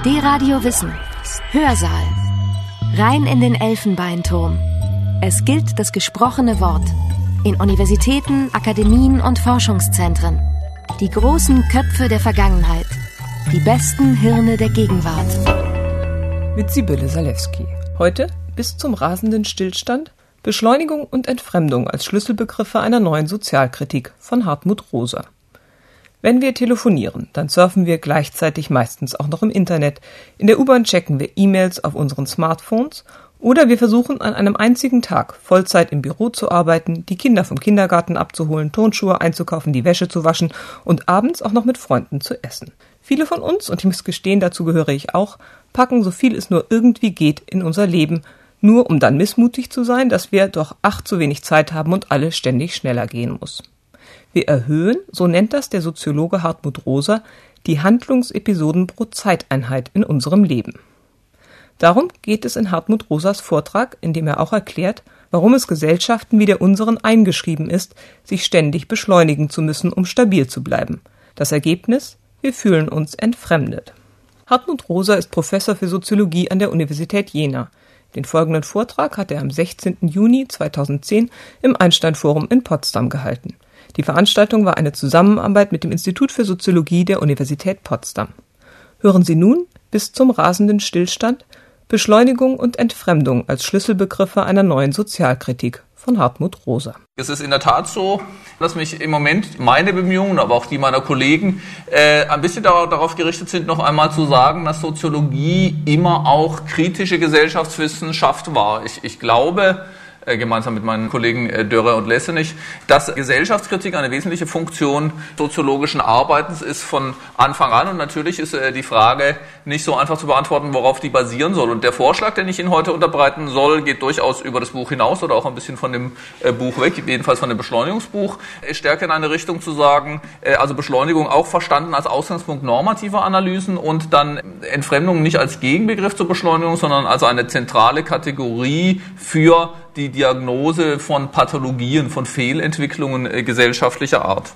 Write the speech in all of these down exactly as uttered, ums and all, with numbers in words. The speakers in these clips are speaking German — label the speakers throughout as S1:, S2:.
S1: D-Radio Wissen. Hörsaal. Rein in den Elfenbeinturm. Es gilt das gesprochene Wort. In Universitäten, Akademien und Forschungszentren. Die großen Köpfe der Vergangenheit. Die besten Hirne der Gegenwart.
S2: Mit Sibylle Salewski. Heute bis zum rasenden Stillstand, Beschleunigung und Entfremdung als Schlüsselbegriffe einer neuen Sozialkritik von Hartmut Rosa. Wenn wir telefonieren, dann surfen wir gleichzeitig meistens auch noch im Internet. In der U-Bahn checken wir E-Mails auf unseren Smartphones oder wir versuchen an einem einzigen Tag Vollzeit im Büro zu arbeiten, die Kinder vom Kindergarten abzuholen, Turnschuhe einzukaufen, die Wäsche zu waschen und abends auch noch mit Freunden zu essen. Viele von uns, und ich muss gestehen, dazu gehöre ich auch, packen so viel es nur irgendwie geht in unser Leben, nur um dann missmutig zu sein, dass wir doch ach zu wenig Zeit haben und alles ständig schneller gehen muss. Wir erhöhen, so nennt das der Soziologe Hartmut Rosa, die Handlungsepisoden pro Zeiteinheit in unserem Leben. Darum geht es in Hartmut Rosas Vortrag, in dem er auch erklärt, warum es Gesellschaften wie der unseren eingeschrieben ist, sich ständig beschleunigen zu müssen, um stabil zu bleiben. Das Ergebnis? Wir fühlen uns entfremdet. Hartmut Rosa ist Professor für Soziologie an der Universität Jena. Den folgenden Vortrag hat er am sechzehnten Juni zweitausendzehn im Einstein-Forum in Potsdam gehalten. Die Veranstaltung war eine Zusammenarbeit mit dem Institut für Soziologie der Universität Potsdam. Hören Sie nun bis zum rasenden Stillstand, Beschleunigung und Entfremdung als Schlüsselbegriffe einer neuen Sozialkritik von Hartmut Rosa.
S3: Es ist in der Tat so, dass mich im Moment meine Bemühungen, aber auch die meiner Kollegen, äh, ein bisschen darauf, darauf gerichtet sind, noch einmal zu sagen, dass Soziologie immer auch kritische Gesellschaftswissenschaft war. Ich, ich glaube, gemeinsam mit meinen Kollegen Dörre und Lessenich, dass Gesellschaftskritik eine wesentliche Funktion soziologischen Arbeitens ist von Anfang an. Und natürlich ist die Frage nicht so einfach zu beantworten, worauf die basieren soll. Und der Vorschlag, den ich Ihnen heute unterbreiten soll, geht durchaus über das Buch hinaus oder auch ein bisschen von dem Buch weg, jedenfalls von dem Beschleunigungsbuch, stärker in eine Richtung zu sagen, also Beschleunigung auch verstanden als Ausgangspunkt normativer Analysen und dann Entfremdung nicht als Gegenbegriff zur Beschleunigung, sondern als eine zentrale Kategorie für die Diagnose von Pathologien, von Fehlentwicklungen äh, gesellschaftlicher Art.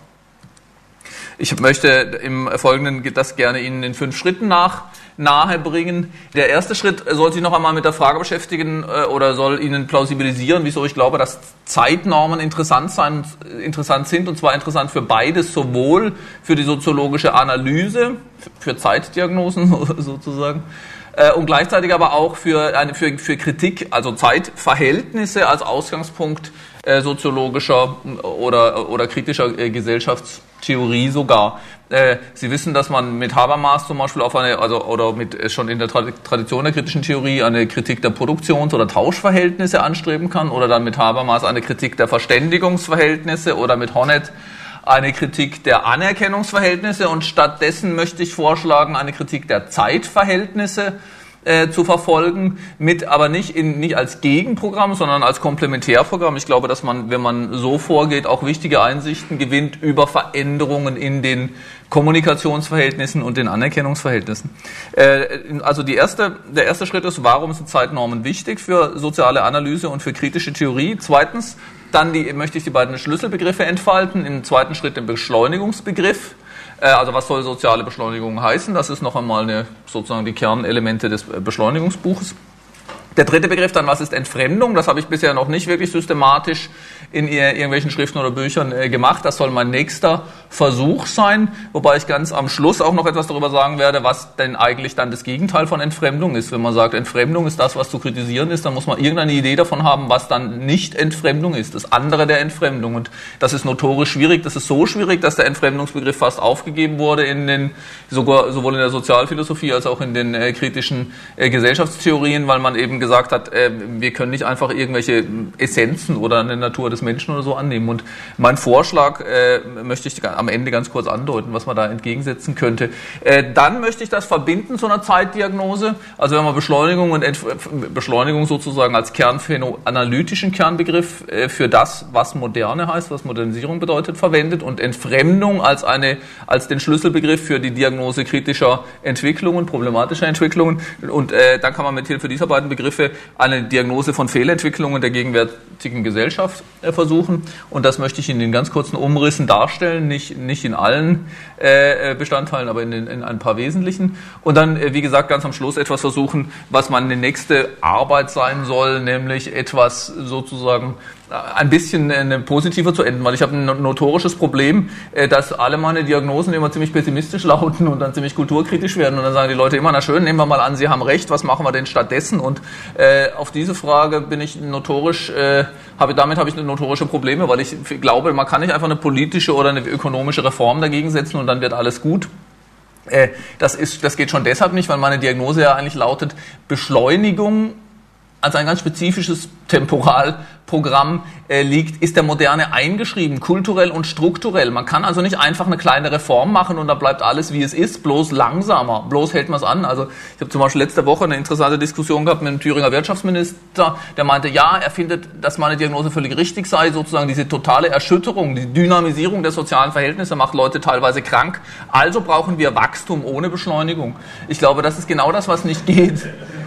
S3: Ich möchte im Folgenden das gerne Ihnen in fünf Schritten nach nahebringen. Der erste Schritt soll sich noch einmal mit der Frage beschäftigen äh, oder soll Ihnen plausibilisieren, wieso ich glaube, dass Zeitnormen interessant sein, interessant sind, und zwar interessant für beides, sowohl für die soziologische Analyse, für Zeitdiagnosen sozusagen, und gleichzeitig aber auch für, eine, für, für Kritik, also Zeitverhältnisse als Ausgangspunkt äh, soziologischer oder, oder kritischer äh, Gesellschaftstheorie sogar. Äh, Sie wissen, dass man mit Habermas zum Beispiel auf eine, also oder mit äh, schon in der Tradition der kritischen Theorie eine Kritik der Produktions- oder Tauschverhältnisse anstreben kann, oder dann mit Habermas eine Kritik der Verständigungsverhältnisse oder mit Honneth eine Kritik der Anerkennungsverhältnisse, und stattdessen möchte ich vorschlagen, eine Kritik der Zeitverhältnisse äh, zu verfolgen, mit aber nicht, in, nicht als Gegenprogramm, sondern als Komplementärprogramm. Ich glaube, dass man, wenn man so vorgeht, auch wichtige Einsichten gewinnt über Veränderungen in den Kommunikationsverhältnissen und den Anerkennungsverhältnissen. Äh, also die erste, der erste Schritt ist, warum sind Zeitnormen wichtig für soziale Analyse und für kritische Theorie? Zweitens, dann die, möchte ich die beiden Schlüsselbegriffe entfalten. Im zweiten Schritt den Beschleunigungsbegriff. Äh, also was soll soziale Beschleunigung heißen? Das ist noch einmal eine, sozusagen die Kernelemente des Beschleunigungsbuches. Der dritte Begriff dann, was ist Entfremdung? Das habe ich bisher noch nicht wirklich systematisch in irgendwelchen Schriften oder Büchern gemacht. Das soll mein nächster Versuch sein, wobei ich ganz am Schluss auch noch etwas darüber sagen werde, was denn eigentlich dann das Gegenteil von Entfremdung ist. Wenn man sagt, Entfremdung ist das, was zu kritisieren ist, dann muss man irgendeine Idee davon haben, was dann nicht Entfremdung ist, das andere der Entfremdung. Und das ist notorisch schwierig. Das ist so schwierig, dass der Entfremdungsbegriff fast aufgegeben wurde in den, sogar, sowohl in der Sozialphilosophie als auch in den äh, kritischen äh, Gesellschaftstheorien, weil man eben gesagt hat, äh, wir können nicht einfach irgendwelche Essenzen oder eine Natur des Menschen oder so annehmen. Und mein Vorschlag äh, möchte ich am Ende ganz kurz andeuten, was man da entgegensetzen könnte. Äh, dann möchte ich das verbinden zu einer Zeitdiagnose. Also wenn man Beschleunigung und Entf- Beschleunigung sozusagen als Kernphänomen, analytischen Kernbegriff äh, für das, was Moderne heißt, was Modernisierung bedeutet, verwendet, und Entfremdung als eine, als den Schlüsselbegriff für die Diagnose kritischer Entwicklungen, problematischer Entwicklungen. Und äh, dann kann man mit Hilfe dieser beiden Begriffe eine Diagnose von Fehlentwicklungen der gegenwärtigen Gesellschaft äh, versuchen. Und das möchte ich in den ganz kurzen Umrissen darstellen, nicht, nicht in allen äh, Bestandteilen, aber in, den, in ein paar wesentlichen. Und dann, äh, wie gesagt, ganz am Schluss etwas versuchen, was meine nächste Arbeit sein soll, nämlich etwas sozusagen ein bisschen äh, positiver zu enden, weil ich habe ein notorisches Problem, äh, dass alle meine Diagnosen immer ziemlich pessimistisch lauten und dann ziemlich kulturkritisch werden und dann sagen die Leute immer, na schön, nehmen wir mal an, Sie haben recht, was machen wir denn stattdessen? Und äh, auf diese Frage bin ich notorisch, äh, habe, damit habe ich notorische Probleme, weil ich glaube, man kann nicht einfach eine politische oder eine ökonomische Reform dagegen setzen und dann wird alles gut. Äh, das ist, das geht schon deshalb nicht, weil meine Diagnose ja eigentlich lautet Beschleunigung als ein ganz spezifisches Temporalprogramm äh, liegt, ist der Moderne eingeschrieben, kulturell und strukturell. Man kann also nicht einfach eine kleine Reform machen und da bleibt alles, wie es ist, bloß langsamer, bloß hält man es an. Also ich habe zum Beispiel letzte Woche eine interessante Diskussion gehabt mit dem Thüringer Wirtschaftsminister, der meinte, ja, er findet, dass meine Diagnose völlig richtig sei, sozusagen diese totale Erschütterung, die Dynamisierung der sozialen Verhältnisse macht Leute teilweise krank, also brauchen wir Wachstum ohne Beschleunigung. Ich glaube, das ist genau das, was nicht geht.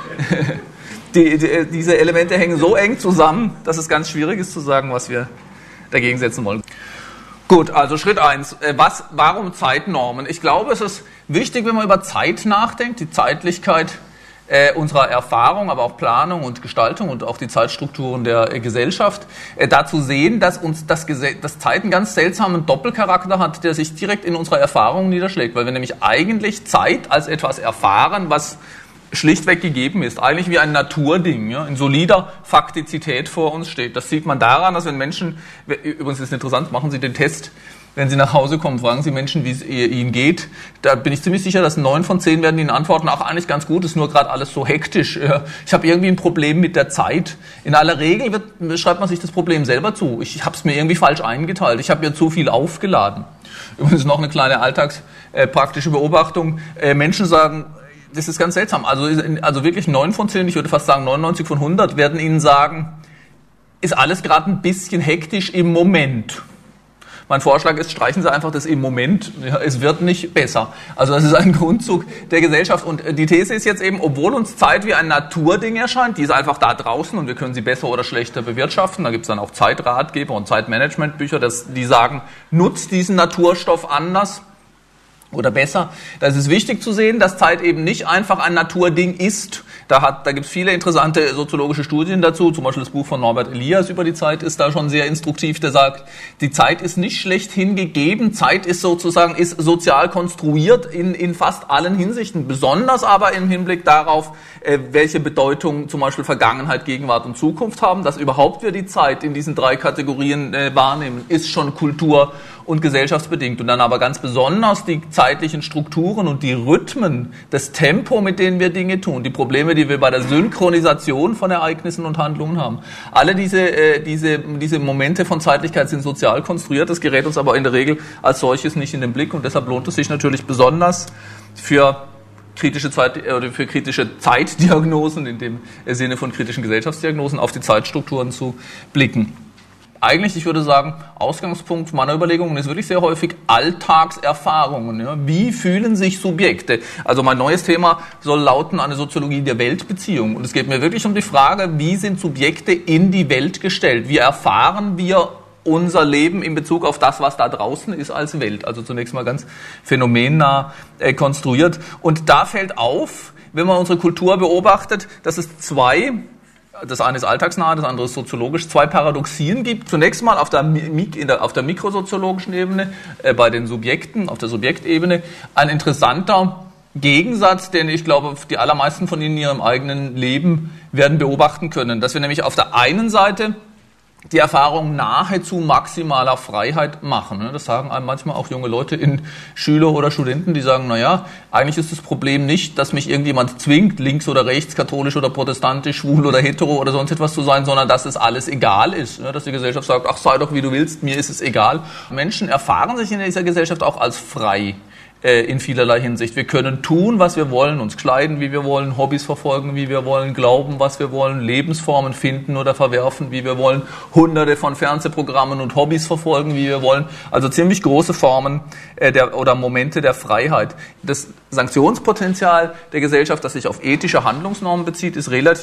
S3: Die, die, diese Elemente hängen so eng zusammen, dass es ganz schwierig ist zu sagen, was wir dagegen setzen wollen. Gut, also Schritt eins. Was, warum Zeitnormen? Ich glaube, es ist wichtig, wenn man über Zeit nachdenkt, die Zeitlichkeit äh, unserer Erfahrung, aber auch Planung und Gestaltung und auch die Zeitstrukturen der äh, Gesellschaft, äh, dazu sehen, dass uns das, Gese- das Zeit einen ganz seltsamen Doppelcharakter hat, der sich direkt in unserer Erfahrung niederschlägt, weil wir nämlich eigentlich Zeit als etwas erfahren, was schlichtweg gegeben ist, eigentlich wie ein Naturding, ja, in solider Faktizität vor uns steht. Das sieht man daran, dass wenn Menschen, übrigens ist es interessant, machen Sie den Test, wenn Sie nach Hause kommen, fragen Sie Menschen, wie es ihnen geht. Da bin ich ziemlich sicher, dass neun von zehn werden Ihnen antworten, ach, eigentlich ganz gut, ist nur gerade alles so hektisch. Ich habe irgendwie ein Problem mit der Zeit. In aller Regel wird, schreibt man sich das Problem selber zu. Ich habe es mir irgendwie falsch eingeteilt. Ich habe mir zu viel aufgeladen. Übrigens noch eine kleine alltagspraktische Beobachtung. Menschen sagen, das ist ganz seltsam. Also, also wirklich neun von zehn, ich würde fast sagen neunundneunzig von hundert, werden Ihnen sagen, ist alles gerade ein bisschen hektisch im Moment. Mein Vorschlag ist, streichen Sie einfach das im Moment. Ja, es wird nicht besser. Also das ist ein Grundzug der Gesellschaft. Und die These ist jetzt eben, obwohl uns Zeit wie ein Naturding erscheint, die ist einfach da draußen und wir können sie besser oder schlechter bewirtschaften. Da gibt es dann auch Zeitratgeber und Zeitmanagementbücher, das, die sagen, nutzt diesen Naturstoff anders oder besser. Da ist es wichtig zu sehen, dass Zeit eben nicht einfach ein Naturding ist. Da, hat, da gibt es viele interessante soziologische Studien dazu. Zum Beispiel das Buch von Norbert Elias über die Zeit ist da schon sehr instruktiv. Der sagt, die Zeit ist nicht schlechthin gegeben. Zeit ist sozusagen ist sozial konstruiert in, in fast allen Hinsichten. Besonders aber im Hinblick darauf, äh, welche Bedeutung zum Beispiel Vergangenheit, Gegenwart und Zukunft haben. Dass überhaupt wir die Zeit in diesen drei Kategorien äh, wahrnehmen, ist schon Kultur- und gesellschaftsbedingt. Und dann aber ganz besonders die zeitlichen Strukturen und die Rhythmen, das Tempo, mit denen wir Dinge tun, die Probleme, die wir bei der Synchronisation von Ereignissen und Handlungen haben. Alle diese, äh, diese, diese Momente von Zeitlichkeit sind sozial konstruiert, das gerät uns aber in der Regel als solches nicht in den Blick und deshalb lohnt es sich natürlich besonders für kritische Zeit, oder für kritische Zeitdiagnosen, in dem Sinne von kritischen Gesellschaftsdiagnosen, auf die Zeitstrukturen zu blicken. Eigentlich, ich würde sagen, Ausgangspunkt meiner Überlegungen ist wirklich sehr häufig Alltagserfahrungen. Ja. Wie fühlen sich Subjekte? Also mein neues Thema soll lauten, eine Soziologie der Weltbeziehung. Und es geht mir wirklich um die Frage, wie sind Subjekte in die Welt gestellt? Wie erfahren wir unser Leben in Bezug auf das, was da draußen ist als Welt? Also zunächst mal ganz phänomennah äh, konstruiert. Und da fällt auf, wenn man unsere Kultur beobachtet, dass es zwei... Das eine ist alltagsnah, das andere ist soziologisch. Zwei Paradoxien gibt. Zunächst mal auf der, in der, auf der mikrosoziologischen Ebene, äh, bei den Subjekten, auf der Subjektebene, ein interessanter Gegensatz, den ich glaube, die allermeisten von Ihnen in ihrem eigenen Leben werden beobachten können. Dass wir nämlich auf der einen Seite die Erfahrung nahezu maximaler Freiheit machen. Das sagen einem manchmal auch junge Leute, in Schüler oder Studenten, die sagen, naja, eigentlich ist das Problem nicht, dass mich irgendjemand zwingt, links oder rechts, katholisch oder protestantisch, schwul oder hetero oder sonst etwas zu sein, sondern dass es alles egal ist. Dass die Gesellschaft sagt, ach, sei doch wie du willst, mir ist es egal. Menschen erfahren sich in dieser Gesellschaft auch als frei. In vielerlei Hinsicht. Wir können tun, was wir wollen, uns kleiden, wie wir wollen, Hobbys verfolgen, wie wir wollen, glauben, was wir wollen, Lebensformen finden oder verwerfen, wie wir wollen, hunderte von Fernsehprogrammen und Hobbys verfolgen, wie wir wollen. Also ziemlich große Formen äh, der, oder Momente der Freiheit. Das Sanktionspotenzial der Gesellschaft, das sich auf ethische Handlungsnormen bezieht, ist relativ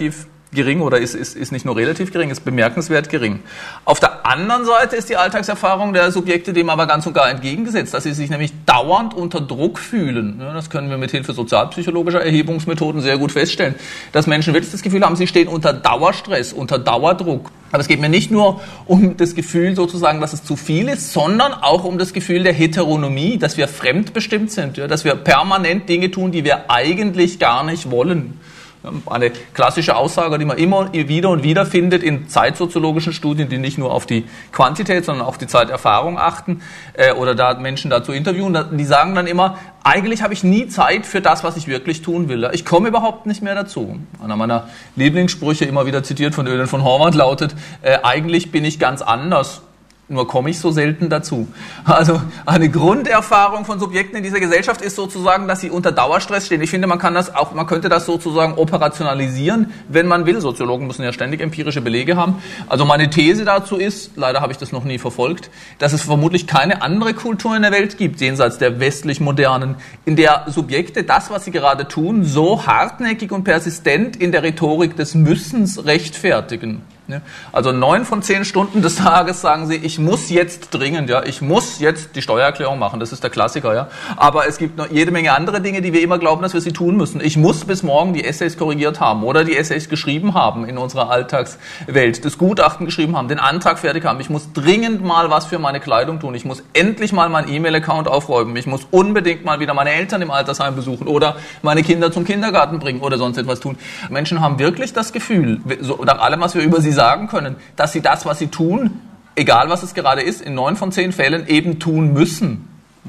S3: gering oder ist, ist, ist nicht nur relativ gering, ist bemerkenswert gering. Auf der anderen Seite ist die Alltagserfahrung der Subjekte dem aber ganz und gar entgegengesetzt, dass sie sich nämlich dauernd unter Druck fühlen. Ja, das können wir mit Hilfe sozialpsychologischer Erhebungsmethoden sehr gut feststellen, dass Menschen wirklich das Gefühl haben, sie stehen unter Dauerstress, unter Dauerdruck. Aber es geht mir nicht nur um das Gefühl sozusagen, dass es zu viel ist, sondern auch um das Gefühl der Heteronomie, dass wir fremdbestimmt sind, ja, dass wir permanent Dinge tun, die wir eigentlich gar nicht wollen. Eine klassische Aussage, die man immer wieder und wieder findet in zeitsoziologischen Studien, die nicht nur auf die Quantität, sondern auch die Zeiterfahrung achten äh, oder da Menschen dazu interviewen, die sagen dann immer, eigentlich habe ich nie Zeit für das, was ich wirklich tun will. Ich komme überhaupt nicht mehr dazu. Einer meiner Lieblingssprüche, immer wieder zitiert von Ölen von Horvath, lautet, äh, eigentlich bin ich ganz anders. Nur komme ich so selten dazu. Also eine Grunderfahrung von Subjekten in dieser Gesellschaft ist sozusagen, dass sie unter Dauerstress stehen. Ich finde, man kann das auch, man könnte das sozusagen operationalisieren, wenn man will. Soziologen müssen ja ständig empirische Belege haben. Also meine These dazu ist, leider habe ich das noch nie verfolgt, dass es vermutlich keine andere Kultur in der Welt gibt, jenseits der westlich modernen, in der Subjekte das, was sie gerade tun, so hartnäckig und persistent in der Rhetorik des Müssens rechtfertigen. Also neun von zehn Stunden des Tages sagen sie, ich muss jetzt dringend, ja, ich muss jetzt die Steuererklärung machen, das ist der Klassiker, ja. Aber es gibt noch jede Menge andere Dinge, die wir immer glauben, dass wir sie tun müssen. Ich muss bis morgen die Essays korrigiert haben oder die Essays geschrieben haben in unserer Alltagswelt, das Gutachten geschrieben haben, den Antrag fertig haben. Ich muss dringend mal was für meine Kleidung tun. Ich muss endlich mal meinen E-Mail-Account aufräumen. Ich muss unbedingt mal wieder meine Eltern im Altersheim besuchen oder meine Kinder zum Kindergarten bringen oder sonst etwas tun. Menschen haben wirklich das Gefühl, so, nach allem, was wir über sie sagen können, dass sie das, was sie tun, egal was es gerade ist, in neun von zehn Fällen eben tun müssen.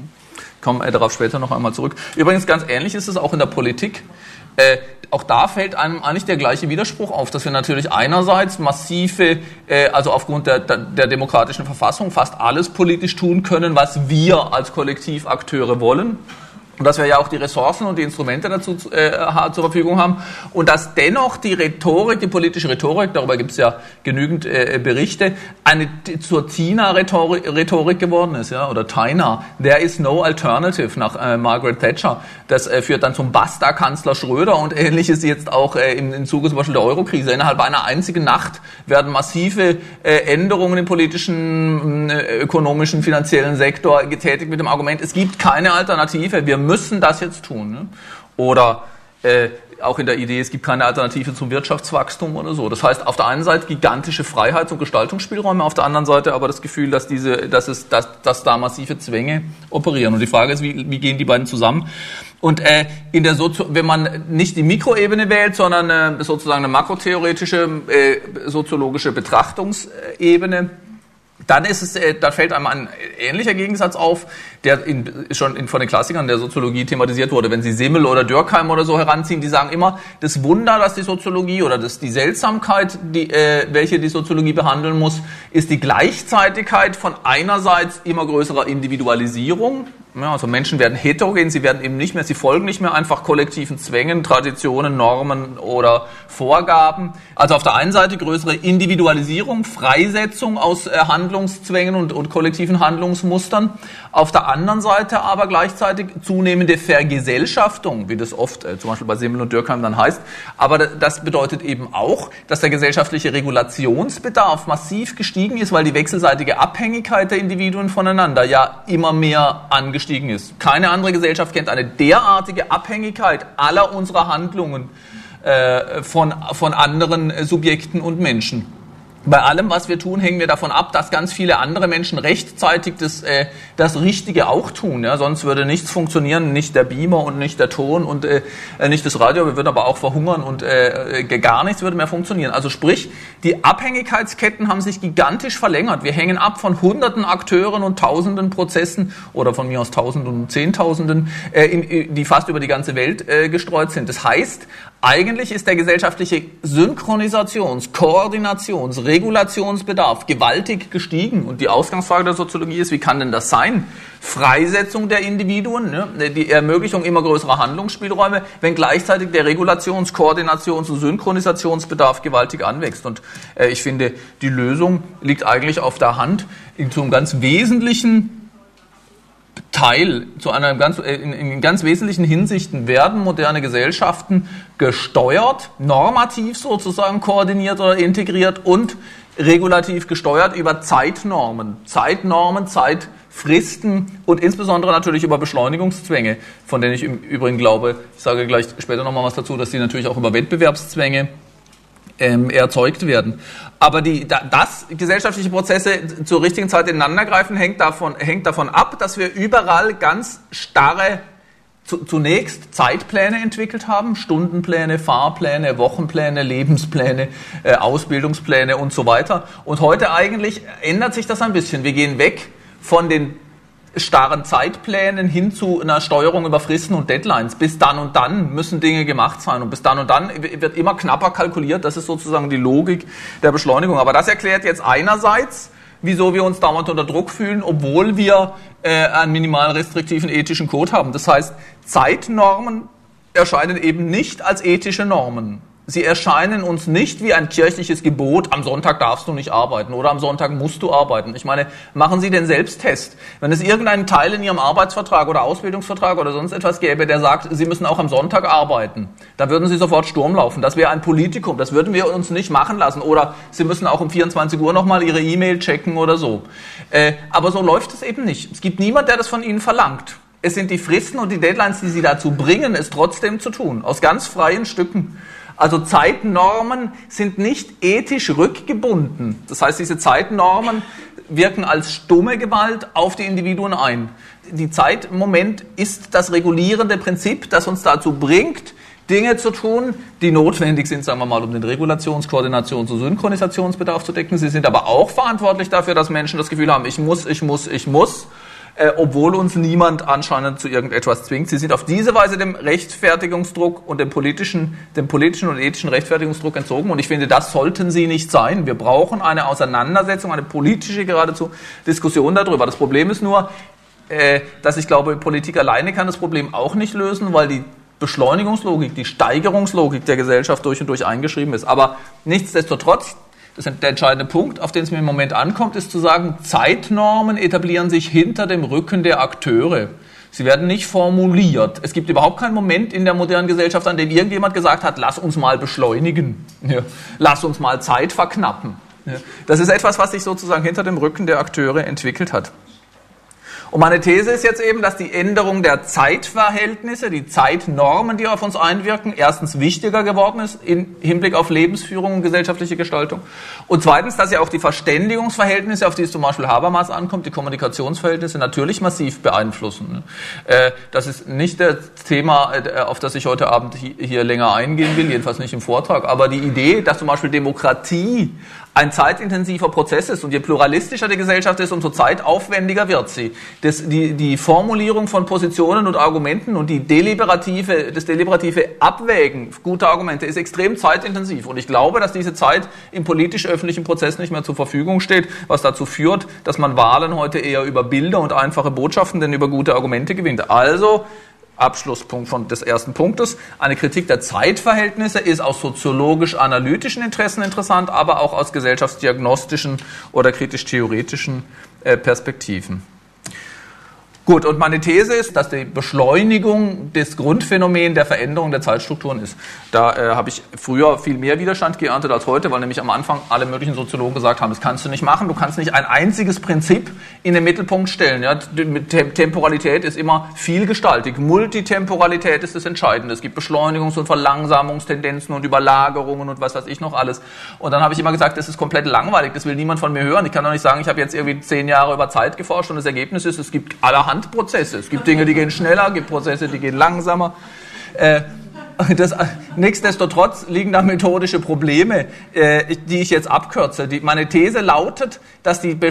S3: Ich komme darauf später noch einmal zurück. Übrigens, ganz ähnlich ist es auch in der Politik. Äh, auch da fällt einem eigentlich der gleiche Widerspruch auf, dass wir natürlich einerseits massive, äh, also aufgrund der, der, der demokratischen Verfassung fast alles politisch tun können, was wir als Kollektivakteure wollen. Und dass wir ja auch die Ressourcen und die Instrumente dazu äh, zur Verfügung haben. Und dass dennoch die Rhetorik, die politische Rhetorik, darüber gibt es ja genügend äh, Berichte, eine zur Tina-Rhetorik geworden ist, ja, oder Tina. There is no alternative nach äh, Margaret Thatcher. Das äh, führt dann zum Basta-Kanzler Schröder und ähnliches jetzt auch äh, im, im Zuge zum Beispiel der Eurokrise. Innerhalb einer einzigen Nacht werden massive äh, Änderungen im politischen, äh, ökonomischen, finanziellen Sektor getätigt mit dem Argument, es gibt keine Alternative, wir müssen das jetzt tun. Ne? Oder äh, auch in der Idee, es gibt keine Alternative zum Wirtschaftswachstum oder so. Das heißt, auf der einen Seite gigantische Freiheits- und Gestaltungsspielräume, auf der anderen Seite aber das Gefühl, dass diese, dass es, dass, dass da massive Zwänge operieren. Und die Frage ist, wie, wie gehen die beiden zusammen? Und äh, in der Sozio- wenn man nicht die Mikroebene wählt, sondern äh, sozusagen eine makrotheoretische, äh, soziologische Betrachtungsebene, dann ist es, äh, da fällt einem ein ähnlicher Gegensatz auf, der in, schon in, von den Klassikern der Soziologie thematisiert wurde. Wenn Sie Simmel oder Durkheim oder so heranziehen, die sagen immer, das Wunder, dass die Soziologie oder das, die Seltsamkeit, die, äh, welche die Soziologie behandeln muss, ist die Gleichzeitigkeit von einerseits immer größerer Individualisierung. Ja, also Menschen werden heterogen, sie werden eben nicht mehr, sie folgen nicht mehr einfach kollektiven Zwängen, Traditionen, Normen oder Vorgaben. Also auf der einen Seite größere Individualisierung, Freisetzung aus äh, Handlungszwängen und, und kollektiven Handlungsmustern. Auf der anderen Seite aber gleichzeitig zunehmende Vergesellschaftung, wie das oft äh, zum Beispiel bei Simmel und Durkheim dann heißt. Aber das bedeutet eben auch, dass der gesellschaftliche Regulationsbedarf massiv gestiegen ist, weil die wechselseitige Abhängigkeit der Individuen voneinander ja immer mehr angestiegen ist. Keine andere Gesellschaft kennt eine derartige Abhängigkeit aller unserer Handlungen äh, von, von anderen Subjekten und Menschen. Bei allem, was wir tun, hängen wir davon ab, dass ganz viele andere Menschen rechtzeitig das, äh, das Richtige auch tun. Ja? Sonst würde nichts funktionieren, nicht der Beamer und nicht der Ton und äh, nicht das Radio. Wir würden aber auch verhungern und äh, gar nichts würde mehr funktionieren. Also sprich, die Abhängigkeitsketten haben sich gigantisch verlängert. Wir hängen ab von hunderten Akteuren und tausenden Prozessen oder von mir aus tausenden und zehntausenden, äh, in, die fast über die ganze Welt äh, gestreut sind. Das heißt, eigentlich ist der gesellschaftliche Synchronisations-, Koordinations-, Regulationsbedarf gewaltig gestiegen. Und die Ausgangsfrage der Soziologie ist, wie kann denn das sein? Freisetzung der Individuen, ne? Die Ermöglichung immer größerer Handlungsspielräume, wenn gleichzeitig der Regulations-, Koordinations- und Synchronisationsbedarf gewaltig anwächst. Und äh, ich finde, die Lösung liegt eigentlich auf der Hand in so einem ganz wesentlichen Teil, zu einer ganz, in, in ganz wesentlichen Hinsichten werden moderne Gesellschaften gesteuert, normativ sozusagen koordiniert oder integriert und regulativ gesteuert über Zeitnormen. Zeitnormen, Zeitfristen und insbesondere natürlich über Beschleunigungszwänge, von denen ich im Übrigen glaube, ich sage gleich später nochmal was dazu, dass die natürlich auch über Wettbewerbszwänge ähm, erzeugt werden. Aber die, da, dass gesellschaftliche Prozesse zur richtigen Zeit ineinandergreifen, hängt davon, hängt davon ab, dass wir überall ganz starre zu, zunächst Zeitpläne entwickelt haben, Stundenpläne, Fahrpläne, Wochenpläne, Lebenspläne, äh, Ausbildungspläne und so weiter. Und heute eigentlich ändert sich das ein bisschen. Wir gehen weg von den starren Zeitplänen hin zu einer Steuerung über Fristen und Deadlines. Bis dann und dann müssen Dinge gemacht sein und bis dann und dann wird immer knapper kalkuliert. Das ist sozusagen die Logik der Beschleunigung. Aber das erklärt jetzt einerseits, wieso wir uns dauernd unter Druck fühlen, obwohl wir äh, einen minimal restriktiven ethischen Code haben. Das heißt, Zeitnormen erscheinen eben nicht als ethische Normen. Sie erscheinen uns nicht wie ein kirchliches Gebot, am Sonntag darfst du nicht arbeiten oder am Sonntag musst du arbeiten. Ich meine, machen Sie den Selbsttest. Wenn es irgendeinen Teil in Ihrem Arbeitsvertrag oder Ausbildungsvertrag oder sonst etwas gäbe, der sagt, Sie müssen auch am Sonntag arbeiten, dann würden Sie sofort Sturm laufen. Das wäre ein Politikum, das würden wir uns nicht machen lassen. Oder Sie müssen auch um vierundzwanzig Uhr nochmal Ihre E-Mail checken oder so. Äh, aber so läuft es eben nicht. Es gibt niemand, der das von Ihnen verlangt. Es sind die Fristen und die Deadlines, die Sie dazu bringen, es trotzdem zu tun. Aus ganz freien Stücken. Also Zeitnormen sind nicht ethisch rückgebunden. Das heißt, diese Zeitnormen wirken als stumme Gewalt auf die Individuen ein. Die Zeit im Moment ist das regulierende Prinzip, das uns dazu bringt, Dinge zu tun, die notwendig sind, sagen wir mal, um den Regulations-, Koordinations- und Synchronisationsbedarf zu decken. Sie sind aber auch verantwortlich dafür, dass Menschen das Gefühl haben, ich muss, ich muss, ich muss. Äh, obwohl uns niemand anscheinend zu irgendetwas zwingt. Sie sind auf diese Weise dem Rechtfertigungsdruck und dem politischen, dem politischen und ethischen Rechtfertigungsdruck entzogen. Und ich finde, das sollten sie nicht sein. Wir brauchen eine Auseinandersetzung, eine politische geradezu Diskussion darüber. Das Problem ist nur, äh, dass ich glaube, Politik alleine kann das Problem auch nicht lösen, weil die Beschleunigungslogik, die Steigerungslogik der Gesellschaft durch und durch eingeschrieben ist. Aber nichtsdestotrotz, das ist der entscheidende Punkt, auf den es mir im Moment ankommt, ist zu sagen, Zeitnormen etablieren sich hinter dem Rücken der Akteure. Sie werden nicht formuliert. Es gibt überhaupt keinen Moment in der modernen Gesellschaft, an dem irgendjemand gesagt hat, lass uns mal beschleunigen, ja, lass uns mal Zeit verknappen. Ja. Das ist etwas, was sich sozusagen hinter dem Rücken der Akteure entwickelt hat. Und meine These ist jetzt eben, dass die Änderung der Zeitverhältnisse, die Zeitnormen, die auf uns einwirken, erstens wichtiger geworden ist im Hinblick auf Lebensführung und gesellschaftliche Gestaltung. Und zweitens, dass ja auch die Verständigungsverhältnisse, auf die es zum Beispiel Habermas ankommt, die Kommunikationsverhältnisse natürlich massiv beeinflussen. Das ist nicht das Thema, auf das ich heute Abend hier länger eingehen will, jedenfalls nicht im Vortrag. Aber die Idee, dass zum Beispiel Demokratie ein zeitintensiver Prozess ist und je pluralistischer die Gesellschaft ist, umso zeitaufwendiger wird sie. Das, die, die Formulierung von Positionen und Argumenten und die deliberative, das deliberative Abwägen guter Argumente ist extrem zeitintensiv. Und ich glaube, dass diese Zeit im politisch-öffentlichen Prozess nicht mehr zur Verfügung steht, was dazu führt, dass man Wahlen heute eher über Bilder und einfache Botschaften denn über gute Argumente gewinnt. Also, Abschlusspunkt von des ersten Punktes. Eine Kritik der Zeitverhältnisse ist aus soziologisch-analytischen Interessen interessant, aber auch aus gesellschaftsdiagnostischen oder kritisch-theoretischen äh, Perspektiven. Gut, und meine These ist, dass die Beschleunigung des Grundphänomens der Veränderung der Zeitstrukturen ist. Da äh, habe ich früher viel mehr Widerstand geerntet als heute, weil nämlich am Anfang alle möglichen Soziologen gesagt haben, das kannst du nicht machen, du kannst nicht ein einziges Prinzip in den Mittelpunkt stellen. Ja? Temporalität ist immer vielgestaltig, Multitemporalität ist das Entscheidende. Es gibt Beschleunigungs- und Verlangsamungstendenzen und Überlagerungen und was weiß ich noch alles. Und dann habe ich immer gesagt, das ist komplett langweilig, das will niemand von mir hören. Ich kann doch nicht sagen, ich habe jetzt irgendwie zehn Jahre über Zeit geforscht und das Ergebnis ist, es gibt allerhand Prozesse. Es gibt Dinge, die gehen schneller, es gibt Prozesse, die gehen langsamer. Äh, das, nichtsdestotrotz liegen da methodische Probleme, äh, die ich jetzt abkürze. Die, meine These lautet, dass die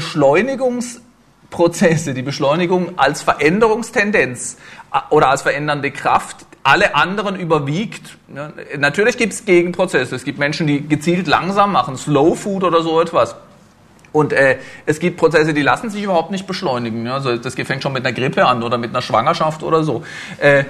S3: Beschleunigungsprozesse, die Beschleunigung als Veränderungstendenz oder als verändernde Kraft alle anderen überwiegt. Ja, natürlich gibt es Gegenprozesse. Es gibt Menschen, die gezielt langsam machen, Slow Food oder so etwas. Und äh, es gibt Prozesse, die lassen sich überhaupt nicht beschleunigen. Ja? Also das fängt schon mit einer Grippe an oder mit einer Schwangerschaft oder so. Äh,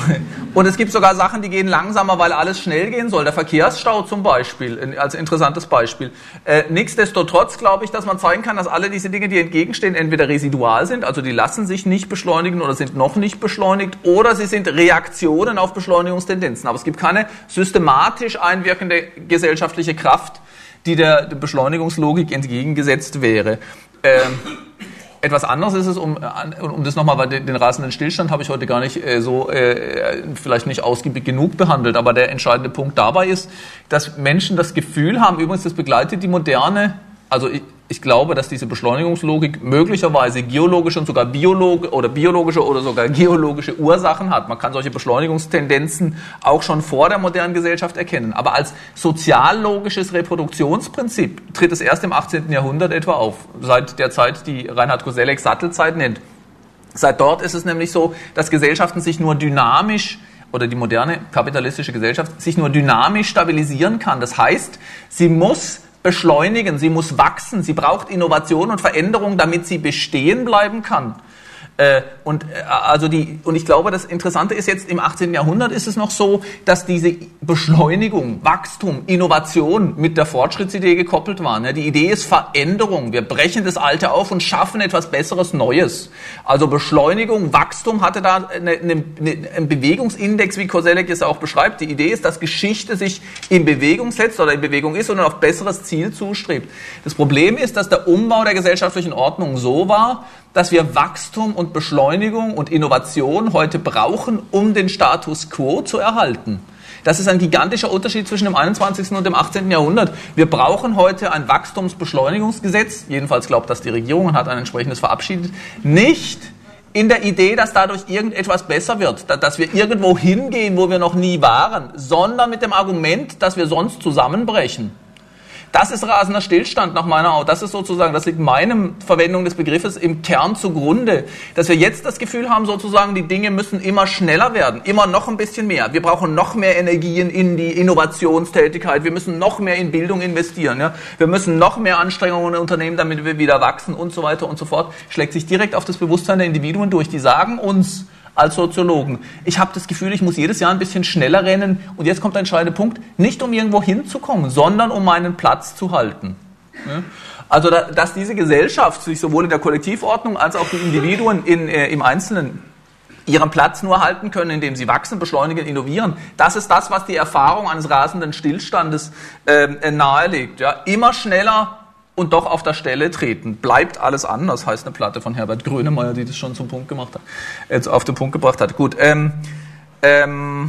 S3: und es gibt sogar Sachen, die gehen langsamer, weil alles schnell gehen soll. Der Verkehrsstau zum Beispiel, als interessantes Beispiel. Äh, nichtsdestotrotz glaube ich, dass man zeigen kann, dass alle diese Dinge, die entgegenstehen, entweder residual sind, also die lassen sich nicht beschleunigen oder sind noch nicht beschleunigt, oder sie sind Reaktionen auf Beschleunigungstendenzen. Aber es gibt keine systematisch einwirkende gesellschaftliche Kraft, die der Beschleunigungslogik entgegengesetzt wäre. Ähm, etwas anderes ist es, um, um das nochmal, weil den, den rasenden Stillstand habe ich heute gar nicht äh, so, äh, vielleicht nicht ausgiebig genug behandelt, aber der entscheidende Punkt dabei ist, dass Menschen das Gefühl haben, übrigens, das begleitet die moderne, also ich, ich glaube, dass diese Beschleunigungslogik möglicherweise geologische und sogar biologische oder biologische oder sogar geologische Ursachen hat. Man kann solche Beschleunigungstendenzen auch schon vor der modernen Gesellschaft erkennen. Aber als soziallogisches Reproduktionsprinzip tritt es erst im achtzehnten Jahrhundert etwa auf, seit der Zeit, die Reinhard Koselleck Sattelzeit nennt. Seit dort ist es nämlich so, dass Gesellschaften sich nur dynamisch oder die moderne kapitalistische Gesellschaft sich nur dynamisch stabilisieren kann. Das heißt, sie muss beschleunigen, sie muss wachsen, sie braucht Innovation und Veränderung, damit sie bestehen bleiben kann. Äh, und, äh, also die, und ich glaube, das Interessante ist jetzt, im achtzehnten Jahrhundert ist es noch so, dass diese Beschleunigung, Wachstum, Innovation mit der Fortschrittsidee gekoppelt waren. Ja, die Idee ist Veränderung. Wir brechen das Alte auf und schaffen etwas Besseres, Neues. Also Beschleunigung, Wachstum hatte da eine, eine, einen Bewegungsindex, wie Koselleck es auch beschreibt. Die Idee ist, dass Geschichte sich in Bewegung setzt oder in Bewegung ist und auf besseres Ziel zustrebt. Das Problem ist, dass der Umbau der gesellschaftlichen Ordnung so war, dass wir Wachstum und Beschleunigung und Innovation heute brauchen, um den Status quo zu erhalten. Das ist ein gigantischer Unterschied zwischen dem einundzwanzigsten und dem achtzehnten Jahrhundert. Wir brauchen heute ein Wachstumsbeschleunigungsgesetz, jedenfalls glaubt das die Regierung und hat ein entsprechendes verabschiedet, nicht in der Idee, dass dadurch irgendetwas besser wird, dass wir irgendwo hingehen, wo wir noch nie waren, sondern mit dem Argument, dass wir sonst zusammenbrechen. Das ist rasender Stillstand nach meiner Art. Das ist sozusagen, das liegt meinem Verwendung des Begriffes im Kern zugrunde, dass wir jetzt das Gefühl haben, sozusagen, die Dinge müssen immer schneller werden, immer noch ein bisschen mehr. Wir brauchen noch mehr Energien in die Innovationstätigkeit. Wir müssen noch mehr in Bildung investieren. Ja? Wir müssen noch mehr Anstrengungen unternehmen, damit wir wieder wachsen und so weiter und so fort. Schlägt sich direkt auf das Bewusstsein der Individuen durch. Die sagen uns als Soziologen, ich habe das Gefühl, ich muss jedes Jahr ein bisschen schneller rennen und jetzt kommt der entscheidende Punkt, nicht um irgendwo hinzukommen, sondern um meinen Platz zu halten. Also, dass diese Gesellschaft sich sowohl in der Kollektivordnung als auch die Individuen in, äh, im Einzelnen ihren Platz nur halten können, indem sie wachsen, beschleunigen, innovieren, das ist das, was die Erfahrung eines rasenden Stillstandes äh, nahelegt. Ja? Immer schneller und doch auf der Stelle treten. Bleibt alles anders, heißt eine Platte von Herbert Grönemeyer, die das schon zum Punkt gemacht hat, jetzt auf den Punkt gebracht hat. Gut, ähm, ähm,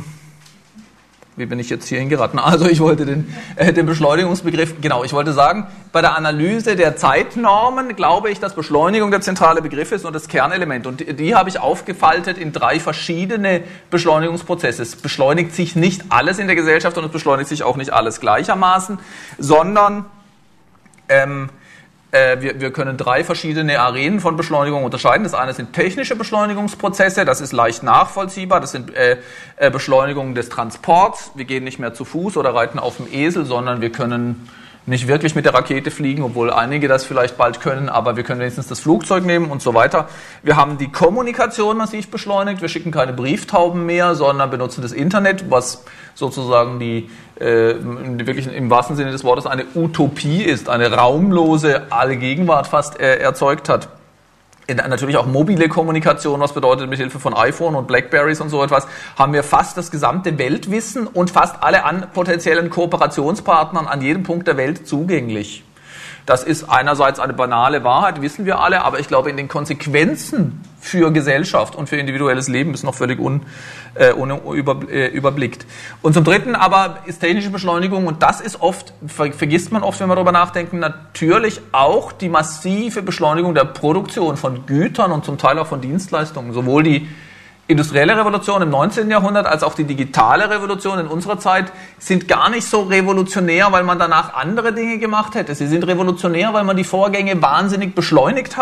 S3: wie bin ich jetzt hier hingeraten? Also ich wollte den, äh, den Beschleunigungsbegriff, genau, ich wollte sagen, bei der Analyse der Zeitnormen glaube ich, dass Beschleunigung der zentrale Begriff ist und das Kernelement. Und die, die habe ich aufgefaltet in drei verschiedene Beschleunigungsprozesse. Es beschleunigt sich nicht alles in der Gesellschaft und es beschleunigt sich auch nicht alles gleichermaßen, sondern Ähm, äh, wir, wir können drei verschiedene Arenen von Beschleunigung unterscheiden. Das eine sind technische Beschleunigungsprozesse, das ist leicht nachvollziehbar. Das sind äh, äh, Beschleunigungen des Transports. Wir gehen nicht mehr zu Fuß oder reiten auf dem Esel, sondern wir können nicht wirklich mit der Rakete fliegen, obwohl einige das vielleicht bald können, aber wir können wenigstens das Flugzeug nehmen und so weiter. Wir haben die Kommunikation massiv beschleunigt. Wir schicken keine Brieftauben mehr, sondern benutzen das Internet, was sozusagen die äh, wirklich im wahrsten Sinne des Wortes eine Utopie ist, eine raumlose Allgegenwart fast äh, erzeugt hat. In, natürlich auch mobile Kommunikation, was bedeutet, mit Hilfe von iPhone und Blackberries und so etwas, haben wir fast das gesamte Weltwissen und fast alle an potenziellen Kooperationspartnern an jedem Punkt der Welt zugänglich. Das ist einerseits eine banale Wahrheit, wissen wir alle, aber ich glaube, in den Konsequenzen für Gesellschaft und für individuelles Leben ist noch völlig un, äh, unüberblickt. Und zum Dritten aber ist technische Beschleunigung, und das ist oft, ver, vergisst man oft, wenn wir darüber nachdenken, natürlich auch die massive Beschleunigung der Produktion von Gütern und zum Teil auch von Dienstleistungen. Sowohl die industrielle Revolution im neunzehnten Jahrhundert als auch die digitale Revolution in unserer Zeit sind gar nicht so revolutionär, weil man danach andere Dinge gemacht hätte. Sie sind revolutionär, weil man die Vorgänge wahnsinnig beschleunigt hat.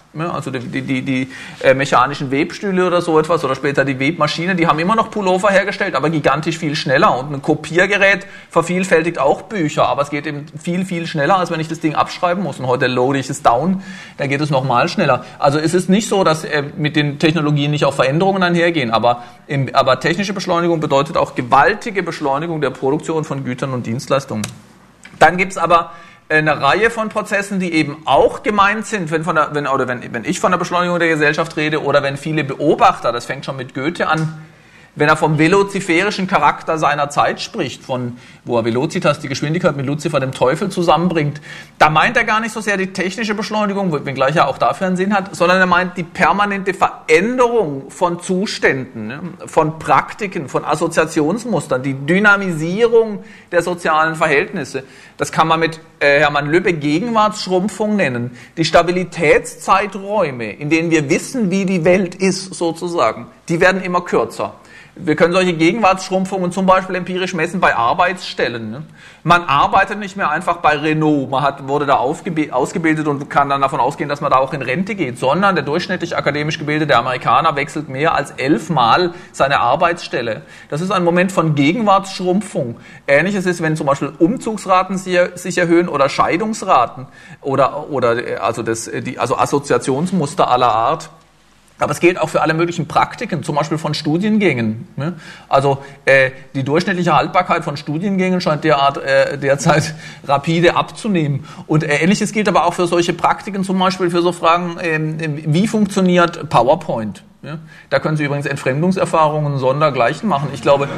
S3: Also die, die, die, die äh, mechanischen Webstühle oder so etwas oder später die Webmaschine, die haben immer noch Pullover hergestellt, aber gigantisch viel schneller. Und ein Kopiergerät vervielfältigt auch Bücher, aber es geht eben viel, viel schneller, als wenn ich das Ding abschreiben muss. Und heute loade ich es down, dann geht es nochmal schneller. Also es ist nicht so, dass äh, mit den Technologien nicht auch Veränderungen einhergehen, aber, im, aber technische Beschleunigung bedeutet auch gewaltige Beschleunigung der Produktion von Gütern und Dienstleistungen. Dann gibt es aber eine Reihe von Prozessen, die eben auch gemeint sind, wenn, von der, wenn, oder wenn, wenn ich von der Beschleunigung der Gesellschaft rede oder wenn viele Beobachter, das fängt schon mit Goethe an, wenn er vom veloziferischen Charakter seiner Zeit spricht, von wo er Velocitas, die Geschwindigkeit, mit Luzifer, dem Teufel, zusammenbringt, da meint er gar nicht so sehr die technische Beschleunigung, wenngleich er auch dafür einen Sinn hat, sondern er meint die permanente Veränderung von Zuständen, von Praktiken, von Assoziationsmustern, die Dynamisierung der sozialen Verhältnisse. Das kann man mit äh, Hermann Löbbe Gegenwartsschrumpfung nennen. Die Stabilitätszeiträume, in denen wir wissen, wie die Welt ist, sozusagen, die werden immer kürzer. Wir können solche Gegenwartsschrumpfungen zum Beispiel empirisch messen bei Arbeitsstellen. Man arbeitet nicht mehr einfach bei Renault, man hat, wurde da aufgebe- ausgebildet und kann dann davon ausgehen, dass man da auch in Rente geht, sondern der durchschnittlich akademisch gebildete Amerikaner wechselt mehr als elfmal seine Arbeitsstelle. Das ist ein Moment von Gegenwartsschrumpfung. Ähnliches ist, wenn zum Beispiel Umzugsraten sich erhöhen oder Scheidungsraten oder, oder also, das, die, also Assoziationsmuster aller Art. Aber es gilt auch für alle möglichen Praktiken, zum Beispiel von Studiengängen. Also äh, die durchschnittliche Haltbarkeit von Studiengängen scheint derart äh, derzeit rapide abzunehmen. Und äh, Ähnliches gilt aber auch für solche Praktiken, zum Beispiel für so Fragen, äh, wie funktioniert PowerPoint? Ja? Da können Sie übrigens Entfremdungserfahrungen sondergleichen machen. Ich glaube...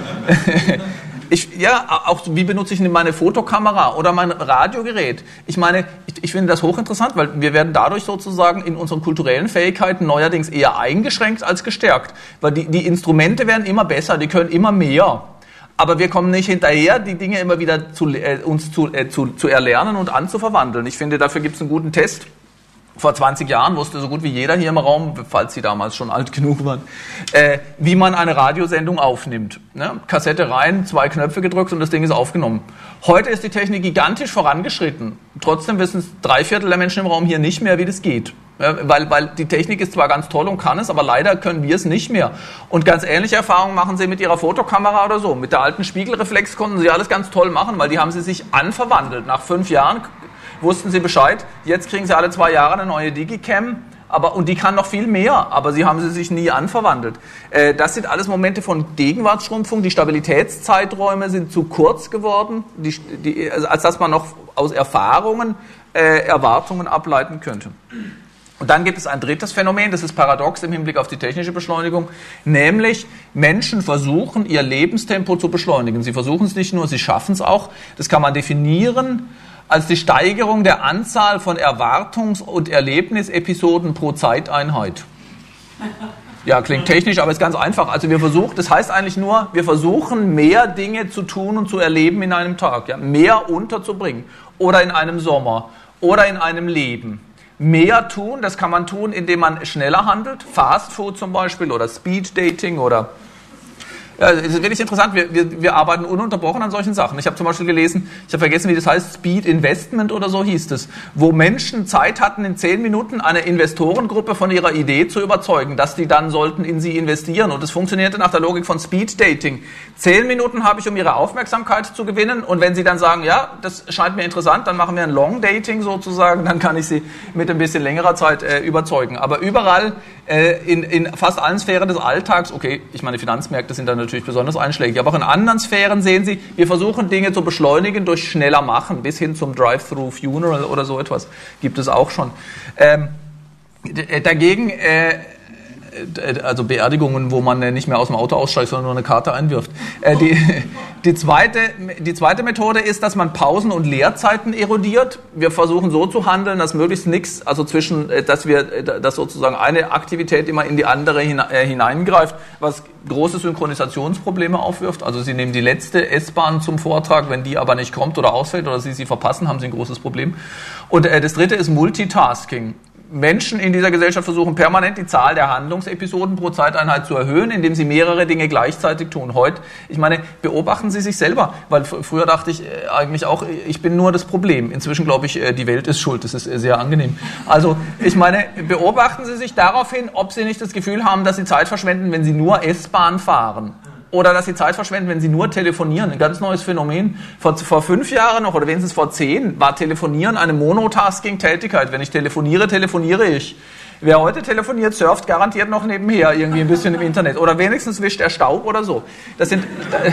S3: Ich, ja, auch wie benutze ich meine Fotokamera oder mein Radiogerät? Ich meine, ich, ich finde das hochinteressant, weil wir werden dadurch sozusagen in unseren kulturellen Fähigkeiten neuerdings eher eingeschränkt als gestärkt. Weil die, die Instrumente werden immer besser, die können immer mehr. Aber wir kommen nicht hinterher, die Dinge immer wieder zu, äh, uns zu, äh, zu, zu erlernen und anzuverwandeln. Ich finde, dafür gibt es einen guten Test. Vor zwanzig Jahren wusste so gut wie jeder hier im Raum, falls Sie damals schon alt genug waren, äh, wie man eine Radiosendung aufnimmt. Ne? Kassette rein, zwei Knöpfe gedrückt und das Ding ist aufgenommen. Heute ist die Technik gigantisch vorangeschritten. Trotzdem wissen drei Viertel der Menschen im Raum hier nicht mehr, wie das geht. Ja, weil, weil die Technik ist zwar ganz toll und kann es, aber leider können wir es nicht mehr. Und ganz ähnliche Erfahrungen machen Sie mit Ihrer Fotokamera oder so. Mit der alten Spiegelreflex konnten Sie alles ganz toll machen, weil die haben Sie sich anverwandelt. Nach fünf Jahren wussten Sie Bescheid, jetzt kriegen Sie alle zwei Jahre eine neue Digicam, aber, und die kann noch viel mehr, aber Sie haben sie sich nie anverwandelt. Äh, das sind alles Momente von Gegenwartsschrumpfung, die Stabilitätszeiträume sind zu kurz geworden, die, die, als dass man noch aus Erfahrungen äh, Erwartungen ableiten könnte. Und dann gibt es ein drittes Phänomen, das ist paradox im Hinblick auf die technische Beschleunigung, nämlich Menschen versuchen, ihr Lebenstempo zu beschleunigen. Sie versuchen es nicht nur, sie schaffen es auch. Das kann man definieren als die Steigerung der Anzahl von Erwartungs- und Erlebnisepisoden pro Zeiteinheit. Ja, klingt technisch, aber ist ganz einfach. Also wir versuchen, das heißt eigentlich nur, wir versuchen mehr Dinge zu tun und zu erleben in einem Tag, ja, mehr unterzubringen oder in einem Sommer oder in einem Leben. Mehr tun, das kann man tun, indem man schneller handelt, Fast Food zum Beispiel oder Speed Dating oder... Ja, es ist wirklich interessant, wir, wir, wir arbeiten ununterbrochen an solchen Sachen. Ich habe zum Beispiel gelesen, ich habe vergessen, wie das heißt, Speed Investment oder so hieß es, wo Menschen Zeit hatten, in zehn Minuten eine Investorengruppe von ihrer Idee zu überzeugen, dass die dann sollten in sie investieren. Und es funktionierte nach der Logik von Speed Dating. Zehn Minuten habe ich, um ihre Aufmerksamkeit zu gewinnen. Und wenn sie dann sagen, ja, das scheint mir interessant, dann machen wir ein Long Dating sozusagen, dann kann ich sie mit ein bisschen längerer Zeit äh, überzeugen. Aber überall, äh, in, in fast allen Sphären des Alltags, okay, ich meine, Finanzmärkte sind dann natürlich besonders einschlägig, aber auch in anderen Sphären sehen Sie, wir versuchen Dinge zu beschleunigen durch schneller machen, bis hin zum Drive-Through-Funeral oder so etwas gibt es auch schon. Ähm, d- dagegen, äh, also Beerdigungen, wo man nicht mehr aus dem Auto aussteigt, sondern nur eine Karte einwirft. Äh, die, die, zweite, die zweite Methode ist, dass man Pausen und Leerzeiten erodiert. Wir versuchen so zu handeln, dass möglichst nichts, also zwischen, dass wir, dass sozusagen eine Aktivität immer in die andere hineingreift, was große Synchronisationsprobleme aufwirft. Also Sie nehmen die letzte S-Bahn zum Vortrag, wenn die aber nicht kommt oder ausfällt oder Sie sie verpassen, haben Sie ein großes Problem. Und äh, das dritte ist Multitasking. Menschen in dieser Gesellschaft versuchen permanent die Zahl der Handlungsepisoden pro Zeiteinheit zu erhöhen, indem sie mehrere Dinge gleichzeitig tun. Heute, ich meine, beobachten Sie sich selber, weil f- früher dachte ich äh, eigentlich auch, ich bin nur das Problem. Inzwischen glaube ich, äh, die Welt ist schuld, das ist äh, sehr angenehm. Also, ich meine, beobachten Sie sich daraufhin, ob Sie nicht das Gefühl haben, dass Sie Zeit verschwenden, wenn Sie nur S-Bahn fahren. Oder dass sie Zeit verschwenden, wenn sie nur telefonieren. Ein ganz neues Phänomen. Vor, vor fünf Jahren noch, oder wenigstens vor zehn, war Telefonieren eine Monotasking-Tätigkeit. Wenn ich telefoniere, telefoniere ich. Wer heute telefoniert, surft garantiert noch nebenher irgendwie ein bisschen im Internet. Oder wenigstens wischt er Staub oder so. Das sind,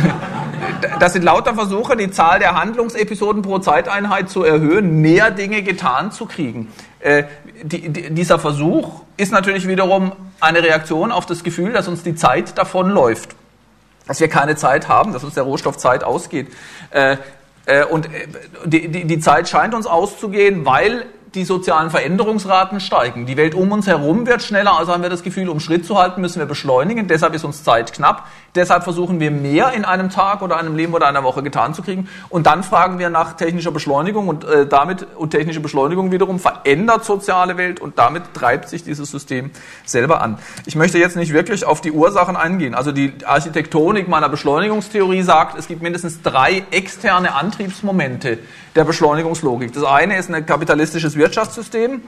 S3: das sind lauter Versuche, die Zahl der Handlungsepisoden pro Zeiteinheit zu erhöhen, mehr Dinge getan zu kriegen. Äh, die, die, dieser Versuch ist natürlich wiederum eine Reaktion auf das Gefühl, dass uns die Zeit davonläuft. Dass wir keine Zeit haben, dass uns der Rohstoff Zeit ausgeht. Äh, äh, und die, die, die Zeit scheint uns auszugehen, weil die sozialen Veränderungsraten steigen. Die Welt um uns herum wird schneller, also haben wir das Gefühl, um Schritt zu halten, müssen wir beschleunigen. Deshalb ist uns Zeit knapp. Deshalb versuchen wir mehr in einem Tag oder einem Leben oder einer Woche getan zu kriegen. Und dann fragen wir nach technischer Beschleunigung und äh, damit und technische Beschleunigung wiederum verändert soziale Welt und damit treibt sich dieses System selber an. Ich möchte jetzt nicht wirklich auf die Ursachen eingehen. Also die Architektonik meiner Beschleunigungstheorie sagt, es gibt mindestens drei externe Antriebsmomente der Beschleunigungslogik. Das eine ist ein kapitalistisches Wirtschaftssystem.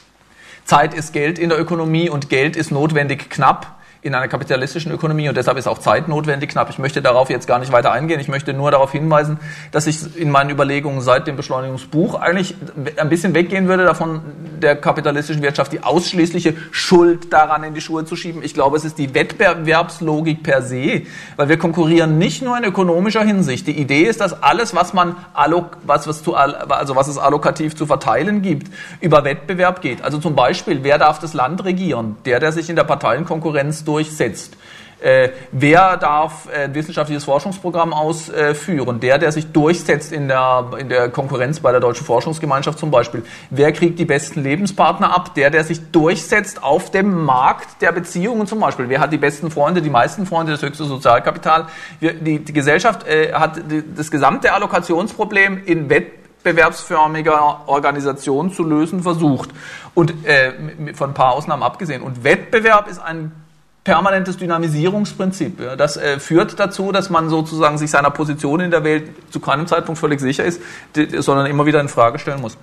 S3: Zeit ist Geld in der Ökonomie und Geld ist notwendig knapp in einer kapitalistischen Ökonomie und deshalb ist auch Zeit notwendig knapp. Ich möchte darauf jetzt gar nicht weiter eingehen. Ich möchte nur darauf hinweisen, dass ich in meinen Überlegungen seit dem Beschleunigungsbuch eigentlich ein bisschen weggehen würde davon, der kapitalistischen Wirtschaft die ausschließliche Schuld daran in die Schuhe zu schieben. Ich glaube, es ist die Wettbewerbslogik per se, weil wir konkurrieren nicht nur in ökonomischer Hinsicht. Die Idee ist, dass alles, was man allok, was, was zu, also was es allokativ zu verteilen gibt, über Wettbewerb geht. Also zum Beispiel, wer darf das Land regieren? Der, der sich in der Parteienkonkurrenz durchsetzt. Äh, wer darf äh, ein wissenschaftliches Forschungsprogramm ausführen? Der, der sich durchsetzt in der, in der Konkurrenz bei der Deutschen Forschungsgemeinschaft zum Beispiel. Wer kriegt die besten Lebenspartner ab? Der, der sich durchsetzt auf dem Markt der Beziehungen zum Beispiel. Wer hat die besten Freunde, die meisten Freunde, das höchste Sozialkapital? Wir, die, die Gesellschaft äh, hat die, das gesamte Allokationsproblem in wettbewerbsförmiger Organisation zu lösen versucht. Und äh, von ein paar Ausnahmen abgesehen. Und Wettbewerb ist ein permanentes Dynamisierungsprinzip. Ja. Das äh, führt dazu, dass man sozusagen sich seiner Position in der Welt zu keinem Zeitpunkt völlig sicher ist, die, sondern immer wieder in Frage stellen muss.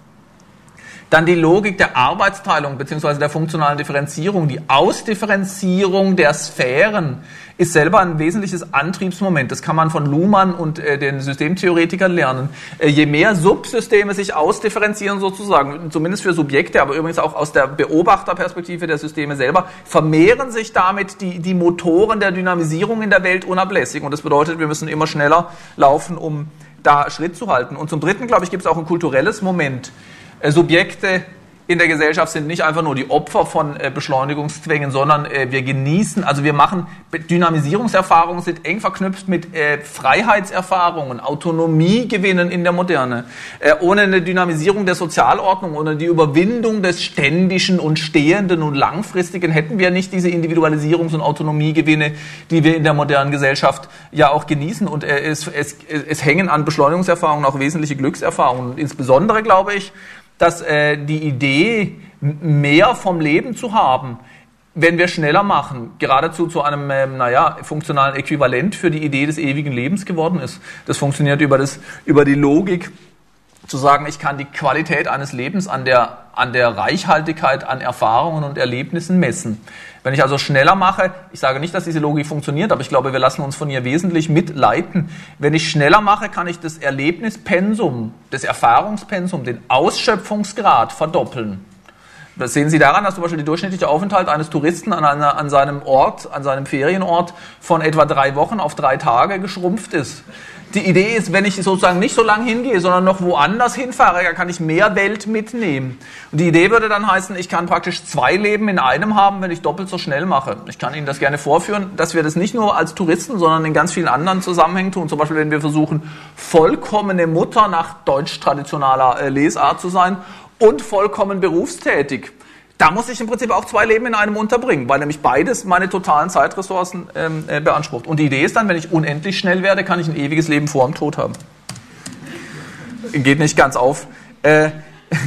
S3: Dann die Logik der Arbeitsteilung bzw. der funktionalen Differenzierung. Die Ausdifferenzierung der Sphären ist selber ein wesentliches Antriebsmoment. Das kann man von Luhmann und äh, den Systemtheoretikern lernen. Äh, je mehr Subsysteme sich ausdifferenzieren sozusagen, zumindest für Subjekte, aber übrigens auch aus der Beobachterperspektive der Systeme selber, vermehren sich damit die, die Motoren der Dynamisierung in der Welt unablässig. Und das bedeutet, wir müssen immer schneller laufen, um da Schritt zu halten. Und zum Dritten, glaube ich, gibt es auch ein kulturelles Moment. Subjekte in der Gesellschaft sind nicht einfach nur die Opfer von äh, Beschleunigungszwängen, sondern äh, wir genießen, also wir machen, Dynamisierungserfahrungen sind eng verknüpft mit äh, Freiheitserfahrungen, Autonomiegewinnen in der Moderne. Äh, ohne eine Dynamisierung der Sozialordnung, ohne die Überwindung des Ständischen und Stehenden und Langfristigen hätten wir nicht diese Individualisierungs- und Autonomiegewinne, die wir in der modernen Gesellschaft ja auch genießen. Und äh, es, es, es hängen an Beschleunigungserfahrungen auch wesentliche Glückserfahrungen. Und insbesondere glaube ich, dass äh, die Idee, mehr vom Leben zu haben, wenn wir schneller machen, geradezu zu einem, ähm, naja, funktionalen Äquivalent für die Idee des ewigen Lebens geworden ist. Das funktioniert über, das, über die Logik, zu sagen, ich kann die Qualität eines Lebens an der, an der Reichhaltigkeit an Erfahrungen und Erlebnissen messen. Wenn ich also schneller mache, ich sage nicht, dass diese Logik funktioniert, aber ich glaube, wir lassen uns von ihr wesentlich mitleiten. Wenn ich schneller mache, kann ich das Erlebnispensum, das Erfahrungspensum, den Ausschöpfungsgrad verdoppeln. Das sehen Sie daran, dass zum Beispiel der durchschnittliche Aufenthalt eines Touristen an, einer, an seinem Ort, an seinem Ferienort von etwa drei Wochen auf drei Tage geschrumpft ist. Die Idee ist, wenn ich sozusagen nicht so lang hingehe, sondern noch woanders hinfahre, dann kann ich mehr Welt mitnehmen. Und die Idee würde dann heißen, ich kann praktisch zwei Leben in einem haben, wenn ich doppelt so schnell mache. Ich kann Ihnen das gerne vorführen, dass wir das nicht nur als Touristen, sondern in ganz vielen anderen Zusammenhängen tun. Zum Beispiel, wenn wir versuchen, vollkommene Mutter nach deutsch-traditionaler Lesart zu sein und vollkommen berufstätig. Da muss ich im Prinzip auch zwei Leben in einem unterbringen, weil nämlich beides meine totalen Zeitressourcen ähm, äh, beansprucht. Und die Idee ist dann, wenn ich unendlich schnell werde, kann ich ein ewiges Leben vor dem Tod haben. Geht nicht ganz auf. Äh,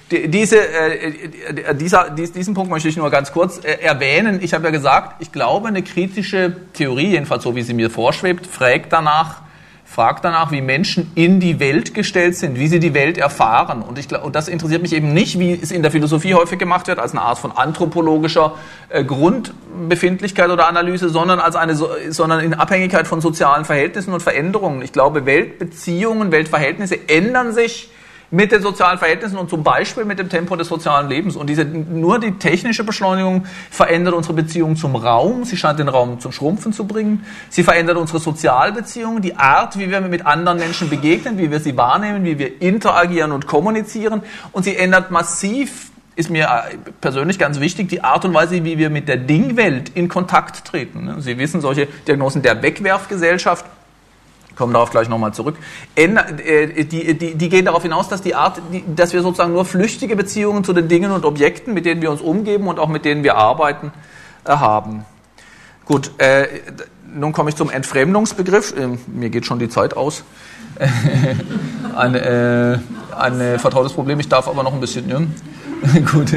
S3: Diese, äh, dieser, diesen Punkt möchte ich nur ganz kurz äh, erwähnen. Ich habe ja gesagt, ich glaube, eine kritische Theorie, jedenfalls so wie sie mir vorschwebt, fragt danach, fragt danach, wie Menschen in die Welt gestellt sind, wie sie die Welt erfahren. Und, ich, und das interessiert mich eben nicht, wie es in der Philosophie häufig gemacht wird, als eine Art von anthropologischer äh, Grundbefindlichkeit oder Analyse, sondern als eine, sondern in Abhängigkeit von sozialen Verhältnissen und Veränderungen. Ich glaube, Weltbeziehungen, Weltverhältnisse ändern sich mit den sozialen Verhältnissen und zum Beispiel mit dem Tempo des sozialen Lebens. Und diese, nur die technische Beschleunigung verändert unsere Beziehung zum Raum. Sie scheint den Raum zum Schrumpfen zu bringen. Sie verändert unsere Sozialbeziehungen, die Art, wie wir mit anderen Menschen begegnen, wie wir sie wahrnehmen, wie wir interagieren und kommunizieren. Und sie ändert massiv, ist mir persönlich ganz wichtig, die Art und Weise, wie wir mit der Dingwelt in Kontakt treten. Sie wissen, solche Diagnosen der Wegwerfgesellschaft, kommen darauf gleich nochmal zurück, die, die, die gehen darauf hinaus, dass die Art, die, dass wir sozusagen nur flüchtige Beziehungen zu den Dingen und Objekten, mit denen wir uns umgeben und auch mit denen wir arbeiten, haben. Gut, äh, nun komme ich zum Entfremdungsbegriff. Äh, mir geht schon die Zeit aus. ein, äh, ein vertrautes Problem, ich darf aber noch ein bisschen... Ja. Gut.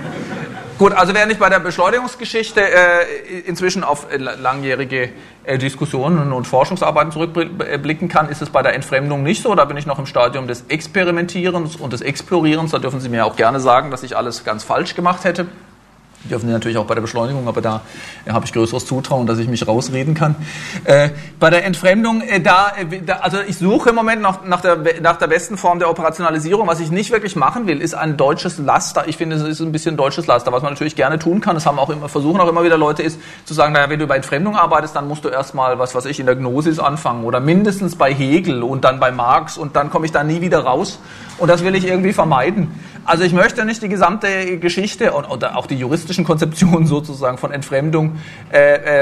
S3: Gut, also während ich bei der Beschleunigungsgeschichte äh, inzwischen auf äh, langjährige äh, Diskussionen und Forschungsarbeiten zurückblicken kann, ist es bei der Entfremdung nicht so. Da bin ich noch im Stadium des Experimentierens und des Explorierens. Da dürfen Sie mir auch gerne sagen, dass ich alles ganz falsch gemacht hätte. Dürfen Sie natürlich auch bei der Beschleunigung, aber da äh, habe ich größeres Zutrauen, dass ich mich rausreden kann. Äh, bei der Entfremdung, äh, da, äh, da, also ich suche im Moment nach, nach, der, nach der besten Form der Operationalisierung. Was ich nicht wirklich machen will, ist ein deutsches Laster. Ich finde, es ist ein bisschen ein deutsches Laster. Was man natürlich gerne tun kann, das haben auch immer, versuchen auch immer wieder Leute, ist zu sagen, naja, wenn du bei Entfremdung arbeitest, dann musst du erstmal, was weiß ich, in der Gnosis anfangen oder mindestens bei Hegel und dann bei Marx und dann komme ich da nie wieder raus. Und das will ich irgendwie vermeiden. Also ich möchte nicht die gesamte Geschichte und, und auch die juristischen Konzeptionen sozusagen von Entfremdung äh,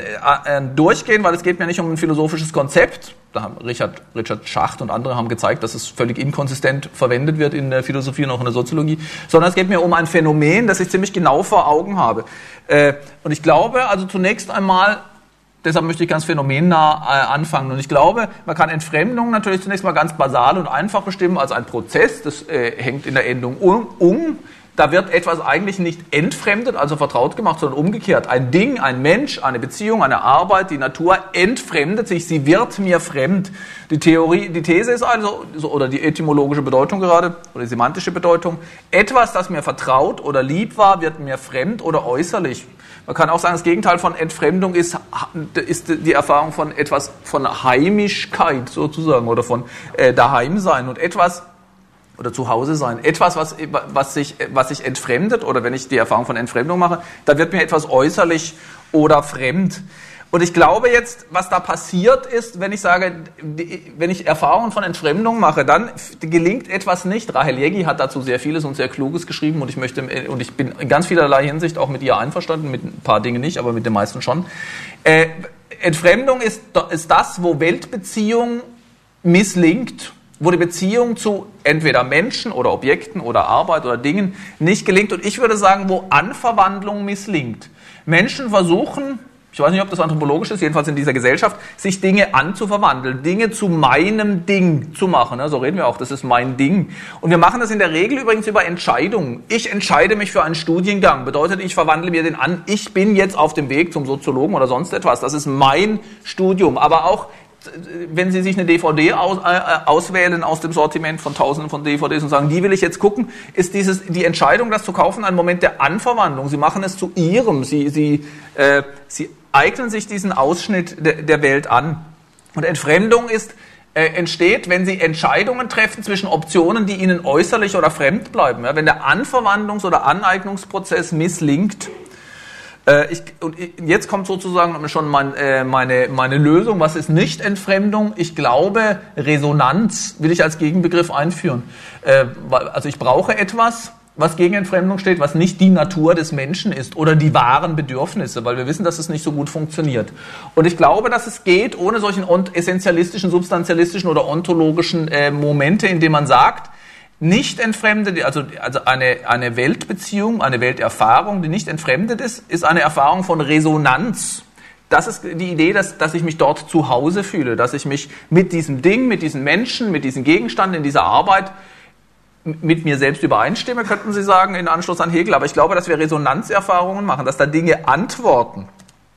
S3: äh, durchgehen, weil es geht mir nicht um ein philosophisches Konzept. Da haben Richard, Richard Schacht und andere haben gezeigt, dass es völlig inkonsistent verwendet wird in der Philosophie und auch in der Soziologie, sondern es geht mir um ein Phänomen, das ich ziemlich genau vor Augen habe. Äh, und ich glaube, also zunächst einmal, deshalb möchte ich ganz phänomennah äh, anfangen. Und ich glaube, man kann Entfremdung natürlich zunächst mal ganz basal und einfach bestimmen als ein Prozess. Das äh, hängt in der Endung um, um. Da wird etwas eigentlich nicht entfremdet, also vertraut gemacht, sondern umgekehrt. Ein Ding, ein Mensch, eine Beziehung, eine Arbeit, die Natur entfremdet sich. Sie wird mir fremd. Die Theorie, die These ist also, oder die etymologische Bedeutung gerade, oder die semantische Bedeutung, etwas, das mir vertraut oder lieb war, wird mir fremd oder äußerlich. Man kann auch sagen, das Gegenteil von Entfremdung ist, ist die Erfahrung von etwas, von Heimischkeit sozusagen, oder von äh, Daheimsein und etwas, oder zu Hause sein. Etwas, was, was, sich, was sich entfremdet, oder wenn ich die Erfahrung von Entfremdung mache, da wird mir etwas äußerlich oder fremd. Und ich glaube jetzt, was da passiert ist, wenn ich sage, wenn ich Erfahrungen von Entfremdung mache, dann gelingt etwas nicht. Rahel Jeggi hat dazu sehr vieles und sehr Kluges geschrieben und ich möchte, und ich bin in ganz vielerlei Hinsicht auch mit ihr einverstanden, mit ein paar Dingen nicht, aber mit den meisten schon. Äh, Entfremdung ist, ist das, wo Weltbeziehung misslingt, wo die Beziehung zu entweder Menschen oder Objekten oder Arbeit oder Dingen nicht gelingt. Und ich würde sagen, wo Anverwandlung misslingt. Menschen versuchen, ich weiß nicht, ob das anthropologisch ist, jedenfalls in dieser Gesellschaft, sich Dinge anzuverwandeln, Dinge zu meinem Ding zu machen. So reden wir auch, das ist mein Ding. Und wir machen das in der Regel übrigens über Entscheidungen. Ich entscheide mich für einen Studiengang. Bedeutet, ich verwandle mir den an, ich bin jetzt auf dem Weg zum Soziologen oder sonst etwas. Das ist mein Studium. Aber auch wenn Sie sich eine D V D aus, äh, auswählen aus dem Sortiment von Tausenden von D V Ds und sagen, die will ich jetzt gucken, ist dieses, die Entscheidung, das zu kaufen, ein Moment der Anverwandlung. Sie machen es zu Ihrem. Sie, Sie, äh, Sie eignen sich diesen Ausschnitt de, der Welt an. Und Entfremdung ist, äh, entsteht, wenn Sie Entscheidungen treffen zwischen Optionen, die Ihnen äußerlich oder fremd bleiben. Ja, wenn der Anverwandlungs- oder Aneignungsprozess misslingt. Ich, und jetzt kommt sozusagen schon mein, äh, meine, meine Lösung. Was ist nicht Entfremdung? Ich glaube, Resonanz will ich als Gegenbegriff einführen. Äh, also ich brauche etwas, was gegen Entfremdung steht, was nicht die Natur des Menschen ist oder die wahren Bedürfnisse, weil wir wissen, dass es nicht so gut funktioniert. Und ich glaube, dass es geht ohne solchen essentialistischen, substantialistischen oder ontologischen äh, Momente, in denen man sagt, nicht entfremdet, also, also eine, eine Weltbeziehung, eine Welterfahrung, die nicht entfremdet ist, ist eine Erfahrung von Resonanz. Das ist die Idee, dass, dass ich mich dort zu Hause fühle, dass ich mich mit diesem Ding, mit diesen Menschen, mit diesem Gegenstand in dieser Arbeit mit mir selbst übereinstimme, könnten Sie sagen, in Anschluss an Hegel. Aber ich glaube, dass wir Resonanzerfahrungen machen, dass da Dinge antworten.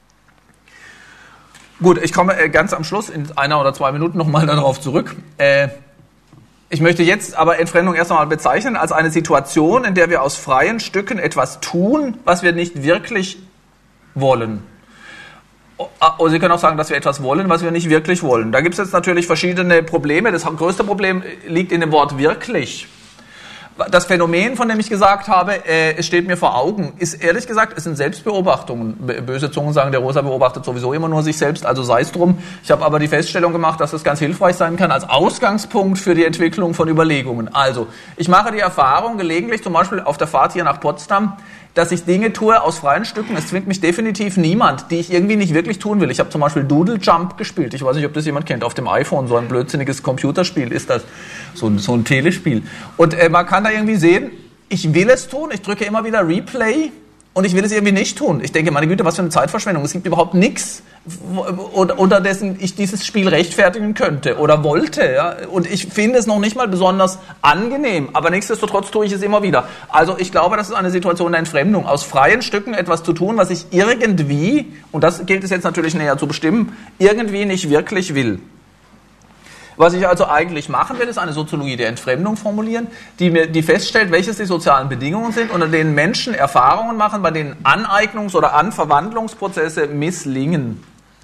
S3: Gut, ich komme ganz am Schluss in einer oder zwei Minuten nochmal darauf zurück. Ich möchte jetzt aber Entfremdung erst einmal bezeichnen als eine Situation, in der wir aus freien Stücken etwas tun, was wir nicht wirklich wollen. Oder Sie können auch sagen, dass wir etwas wollen, was wir nicht wirklich wollen. Da gibt es jetzt natürlich verschiedene Probleme. Das größte Problem liegt in dem Wort wirklich. Das Phänomen, von dem ich gesagt habe, äh, es steht mir vor Augen, ist ehrlich gesagt, es sind Selbstbeobachtungen. Böse Zungen sagen, der Rosa beobachtet sowieso immer nur sich selbst, also sei es drum. Ich habe aber die Feststellung gemacht, dass es ganz hilfreich sein kann als Ausgangspunkt für die Entwicklung von Überlegungen. Also, ich mache die Erfahrung gelegentlich, zum Beispiel auf der Fahrt hier nach Potsdam, dass ich Dinge tue aus freien Stücken. Es zwingt mich definitiv niemand, die ich irgendwie nicht wirklich tun will. Ich habe zum Beispiel Doodle Jump gespielt. Ich weiß nicht, ob das jemand kennt. Auf dem iPhone, so ein blödsinniges Computerspiel ist das. So ein, so ein Telespiel. Und äh, man kann da irgendwie sehen, ich will es tun. Ich drücke immer wieder Replay und ich will es irgendwie nicht tun. Ich denke, meine Güte, was für eine Zeitverschwendung. Es gibt überhaupt nichts, unter dessen ich dieses Spiel rechtfertigen könnte oder wollte. Ja? Und ich finde es noch nicht mal besonders angenehm, aber nichtsdestotrotz tue ich es immer wieder. Also ich glaube, das ist eine Situation der Entfremdung. Aus freien Stücken etwas zu tun, was ich irgendwie, und das gilt es jetzt natürlich näher zu bestimmen, irgendwie nicht wirklich will. Was ich also eigentlich machen will, ist eine Soziologie der Entfremdung formulieren, die mir, die feststellt, welches die sozialen Bedingungen sind, unter denen Menschen Erfahrungen machen, bei denen Aneignungs- oder Anverwandlungsprozesse misslingen.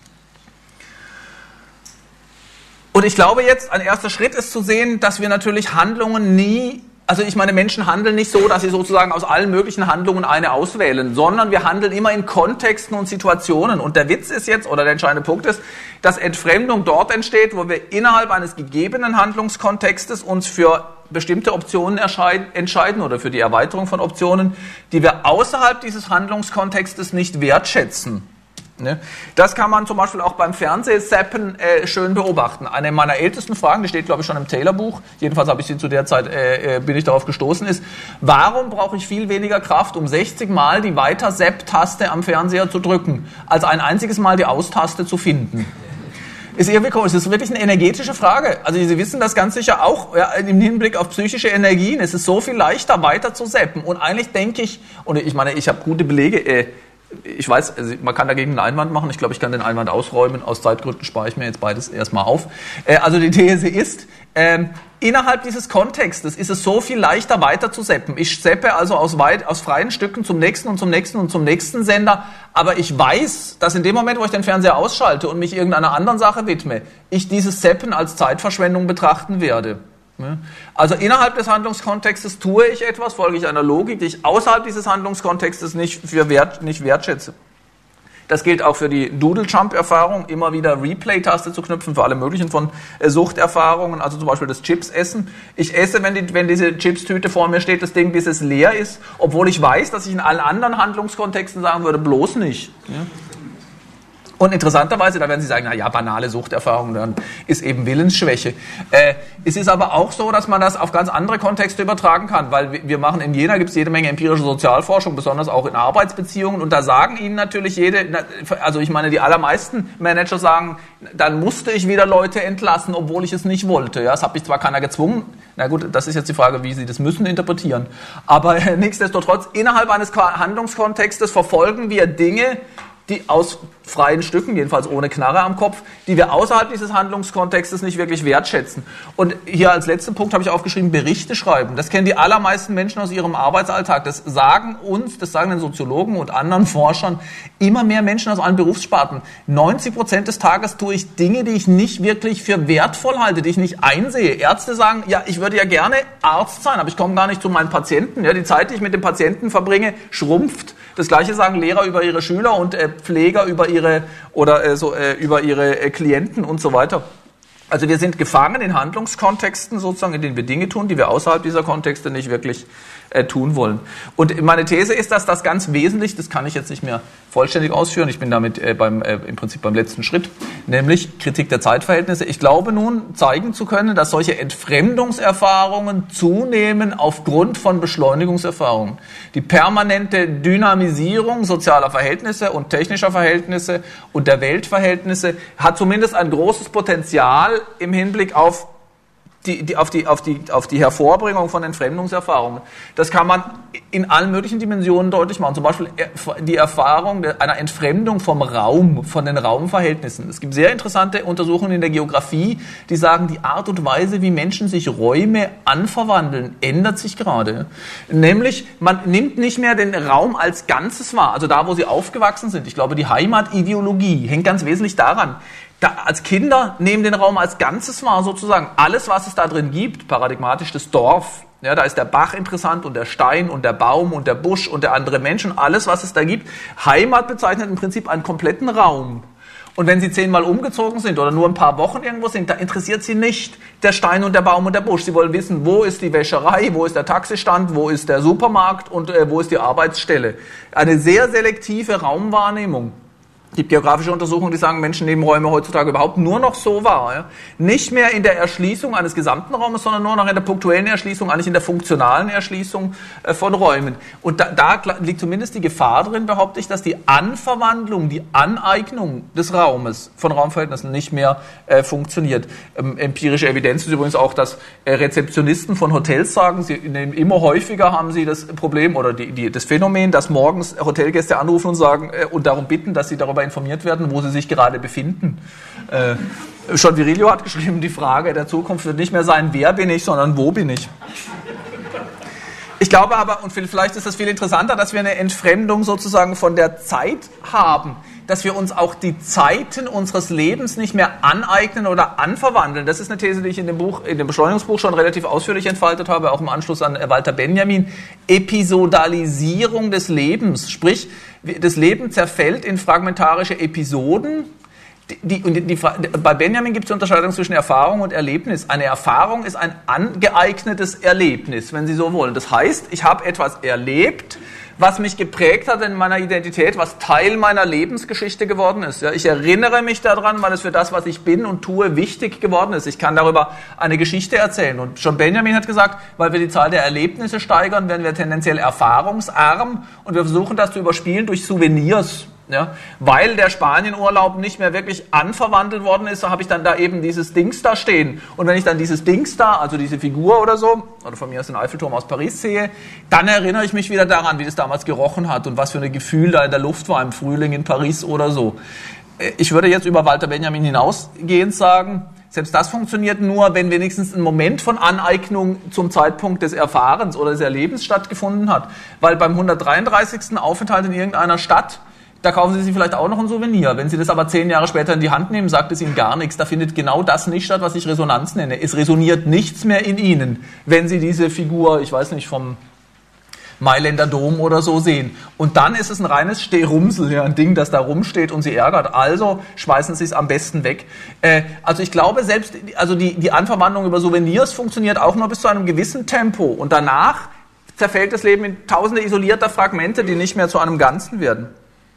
S3: Und ich glaube jetzt, ein erster Schritt ist zu sehen, dass wir natürlich Handlungen nie, also ich meine, Menschen handeln nicht so, dass sie sozusagen aus allen möglichen Handlungen eine auswählen, sondern wir handeln immer in Kontexten und Situationen. Und der Witz ist jetzt, oder der entscheidende Punkt ist, dass Entfremdung dort entsteht, wo wir innerhalb eines gegebenen Handlungskontextes uns für bestimmte Optionen entscheiden oder für die Erweiterung von Optionen, die wir außerhalb dieses Handlungskontextes nicht wertschätzen. Das kann man zum Beispiel auch beim Fernsehzappen äh, schön beobachten. Eine meiner ältesten Fragen, die steht glaube ich schon im Taylor-Buch, jedenfalls habe ich sie zu der Zeit, äh, bin ich darauf gestoßen, ist, warum brauche ich viel weniger Kraft, um sechzig Mal die Weiter-Zapp-Taste am Fernseher zu drücken, als ein einziges Mal die Aus-Taste zu finden? Ist irgendwie komisch. Das ist wirklich eine energetische Frage. Also Sie wissen das ganz sicher auch, ja, im Hinblick auf psychische Energien. Es ist so viel leichter, weiter zu zappen. Und eigentlich denke ich, und ich meine, ich habe gute Belege, äh, ich weiß, also man kann dagegen einen Einwand machen. Ich glaube, ich kann den Einwand ausräumen. Aus Zeitgründen spare ich mir jetzt beides erstmal auf. Äh, also die These ist, ähm, innerhalb dieses Kontextes ist es so viel leichter weiter zu zappen. Ich zappe also aus, weit, aus freien Stücken zum nächsten und zum nächsten und zum nächsten Sender. Aber ich weiß, dass in dem Moment, wo ich den Fernseher ausschalte und mich irgendeiner anderen Sache widme, ich dieses Zappen als Zeitverschwendung betrachten werde. Also innerhalb des Handlungskontextes tue ich etwas, folge ich einer Logik, die ich außerhalb dieses Handlungskontextes nicht, für wert, nicht wertschätze. Das gilt auch für die Doodle-Jump-Erfahrung, immer wieder Replay-Taste zu knüpfen für alle möglichen von äh, Suchterfahrungen, also zum Beispiel das Chips-Essen. Ich esse, wenn, die, wenn diese Chips-Tüte vor mir steht, das Ding, bis es leer ist, obwohl ich weiß, dass ich in allen anderen Handlungskontexten sagen würde, bloß nicht. Ja? Und interessanterweise, da werden Sie sagen, na ja, banale Suchterfahrung, dann ist eben Willensschwäche. Äh, es ist aber auch so, dass man das auf ganz andere Kontexte übertragen kann, weil wir machen in Jena, gibt es jede Menge empirische Sozialforschung, besonders auch in Arbeitsbeziehungen, und da sagen Ihnen natürlich jede, also ich meine, die allermeisten Manager sagen, dann musste ich wieder Leute entlassen, obwohl ich es nicht wollte. Ja, das hat mich zwar keiner gezwungen, na gut, das ist jetzt die Frage, wie Sie das müssen interpretieren, aber äh, nichtsdestotrotz, innerhalb eines Handlungskontextes verfolgen wir Dinge, die aus freien Stücken, jedenfalls ohne Knarre am Kopf, die wir außerhalb dieses Handlungskontextes nicht wirklich wertschätzen. Und hier als letzten Punkt habe ich aufgeschrieben, Berichte schreiben. Das kennen die allermeisten Menschen aus ihrem Arbeitsalltag. Das sagen uns, das sagen den Soziologen und anderen Forschern, immer mehr Menschen aus allen Berufssparten. neunzig Prozent des Tages tue ich Dinge, die ich nicht wirklich für wertvoll halte, die ich nicht einsehe. Ärzte sagen, ja, ich würde ja gerne Arzt sein, aber ich komme gar nicht zu meinen Patienten. Ja, die Zeit, die ich mit dem Patienten verbringe, schrumpft. Das Gleiche sagen Lehrer über ihre Schüler und äh, Pfleger über ihre oder äh, so äh, über ihre äh, Klienten und so weiter. Also wir sind gefangen in Handlungskontexten sozusagen, in denen wir Dinge tun, die wir außerhalb dieser Kontexte nicht wirklich äh, tun wollen. Und meine These ist, dass das ganz wesentlich, das kann ich jetzt nicht mehr vollständig ausführen, ich bin damit äh, beim, äh, im Prinzip beim letzten Schritt, nämlich Kritik der Zeitverhältnisse. Ich glaube nun zeigen zu können, dass solche Entfremdungserfahrungen zunehmen aufgrund von Beschleunigungserfahrungen. Die permanente Dynamisierung sozialer Verhältnisse und technischer Verhältnisse und der Weltverhältnisse hat zumindest ein großes Potenzial im Hinblick auf die, die, auf, die, auf, die, auf die Hervorbringung von Entfremdungserfahrungen. Das kann man in allen möglichen Dimensionen deutlich machen. Zum Beispiel die Erfahrung einer Entfremdung vom Raum, von den Raumverhältnissen. Es gibt sehr interessante Untersuchungen in der Geografie, die sagen, die Art und Weise, wie Menschen sich Räume anverwandeln, ändert sich gerade. Nämlich, man nimmt nicht mehr den Raum als Ganzes wahr, also da, wo sie aufgewachsen sind. Ich glaube, die Heimatideologie hängt ganz wesentlich daran. Da, als Kinder nehmen den Raum als Ganzes wahr, sozusagen. Alles, was es da drin gibt, paradigmatisch das Dorf, ja, da ist der Bach interessant und der Stein und der Baum und der Busch und der andere Mensch und alles, was es da gibt. Heimat bezeichnet im Prinzip einen kompletten Raum. Und wenn sie zehnmal umgezogen sind oder nur ein paar Wochen irgendwo sind, da interessiert sie nicht der Stein und der Baum und der Busch. Sie wollen wissen, wo ist die Wäscherei, wo ist der Taxistand, wo ist der Supermarkt und äh, wo ist die Arbeitsstelle. Eine sehr selektive Raumwahrnehmung. Es gibt geografische Untersuchungen, die sagen, Menschen nehmen Räume heutzutage überhaupt nur noch so wahr. Ja? Nicht mehr in der Erschließung eines gesamten Raumes, sondern nur noch in der punktuellen Erschließung, eigentlich in der funktionalen Erschließung äh, von Räumen. Und da, da liegt zumindest die Gefahr drin, behaupte ich, dass die Anverwandlung, die Aneignung des Raumes von Raumverhältnissen nicht mehr äh, funktioniert. Ähm, empirische Evidenz ist übrigens auch, dass äh, Rezeptionisten von Hotels sagen, sie nehmen immer häufiger haben sie das Problem oder die, die, das Phänomen, dass morgens Hotelgäste anrufen und sagen äh, und darum bitten, dass sie darüber informiert werden, wo sie sich gerade befinden. Äh, John Virilio hat geschrieben, die Frage der Zukunft wird nicht mehr sein, wer bin ich, sondern wo bin ich. Ich glaube aber, und vielleicht ist das viel interessanter, dass wir eine Entfremdung sozusagen von der Zeit haben, dass wir uns auch die Zeiten unseres Lebens nicht mehr aneignen oder anverwandeln. Das ist eine These, die ich in dem Buch, in dem Beschleunigungsbuch schon relativ ausführlich entfaltet habe, auch im Anschluss an Walter Benjamin. Episodalisierung des Lebens, sprich, das Leben zerfällt in fragmentarische Episoden. Die, die, die, bei Benjamin gibt es die Unterscheidung zwischen Erfahrung und Erlebnis. Eine Erfahrung ist ein angeeignetes Erlebnis, wenn Sie so wollen. Das heißt, ich habe etwas erlebt, was mich geprägt hat in meiner Identität, was Teil meiner Lebensgeschichte geworden ist. Ja, ich erinnere mich daran, weil es für das, was ich bin und tue, wichtig geworden ist. Ich kann darüber eine Geschichte erzählen. Und John Benjamin hat gesagt, weil wir die Zahl der Erlebnisse steigern, werden wir tendenziell erfahrungsarm und wir versuchen das zu überspielen durch Souvenirs. Ja, weil der Spanienurlaub nicht mehr wirklich anverwandelt worden ist, so habe ich dann da eben dieses Dings da stehen. Und wenn ich dann dieses Dings da, also diese Figur oder so, oder von mir aus den Eiffelturm aus Paris sehe, dann erinnere ich mich wieder daran, wie das damals gerochen hat und was für ein Gefühl da in der Luft war im Frühling in Paris oder so. Ich würde jetzt über Walter Benjamin hinausgehend sagen, selbst das funktioniert nur, wenn wenigstens ein Moment von Aneignung zum Zeitpunkt des Erfahrens oder des Erlebens stattgefunden hat. Weil beim hundertdreiunddreißigsten Aufenthalt in irgendeiner Stadt, da kaufen Sie sich vielleicht auch noch ein Souvenir. Wenn Sie das aber zehn Jahre später in die Hand nehmen, sagt es Ihnen gar nichts. Da findet genau das nicht statt, was ich Resonanz nenne. Es resoniert nichts mehr in Ihnen, wenn Sie diese Figur, ich weiß nicht, vom Mailänder Dom oder so sehen. Und dann ist es ein reines Stehrumsel, ja, ein Ding, das da rumsteht und Sie ärgert. Also schmeißen Sie es am besten weg. Äh, also ich glaube, selbst also die, die Anverwandlung über Souvenirs funktioniert auch nur bis zu einem gewissen Tempo. Und danach zerfällt das Leben in tausende isolierter Fragmente, die nicht mehr zu einem Ganzen werden.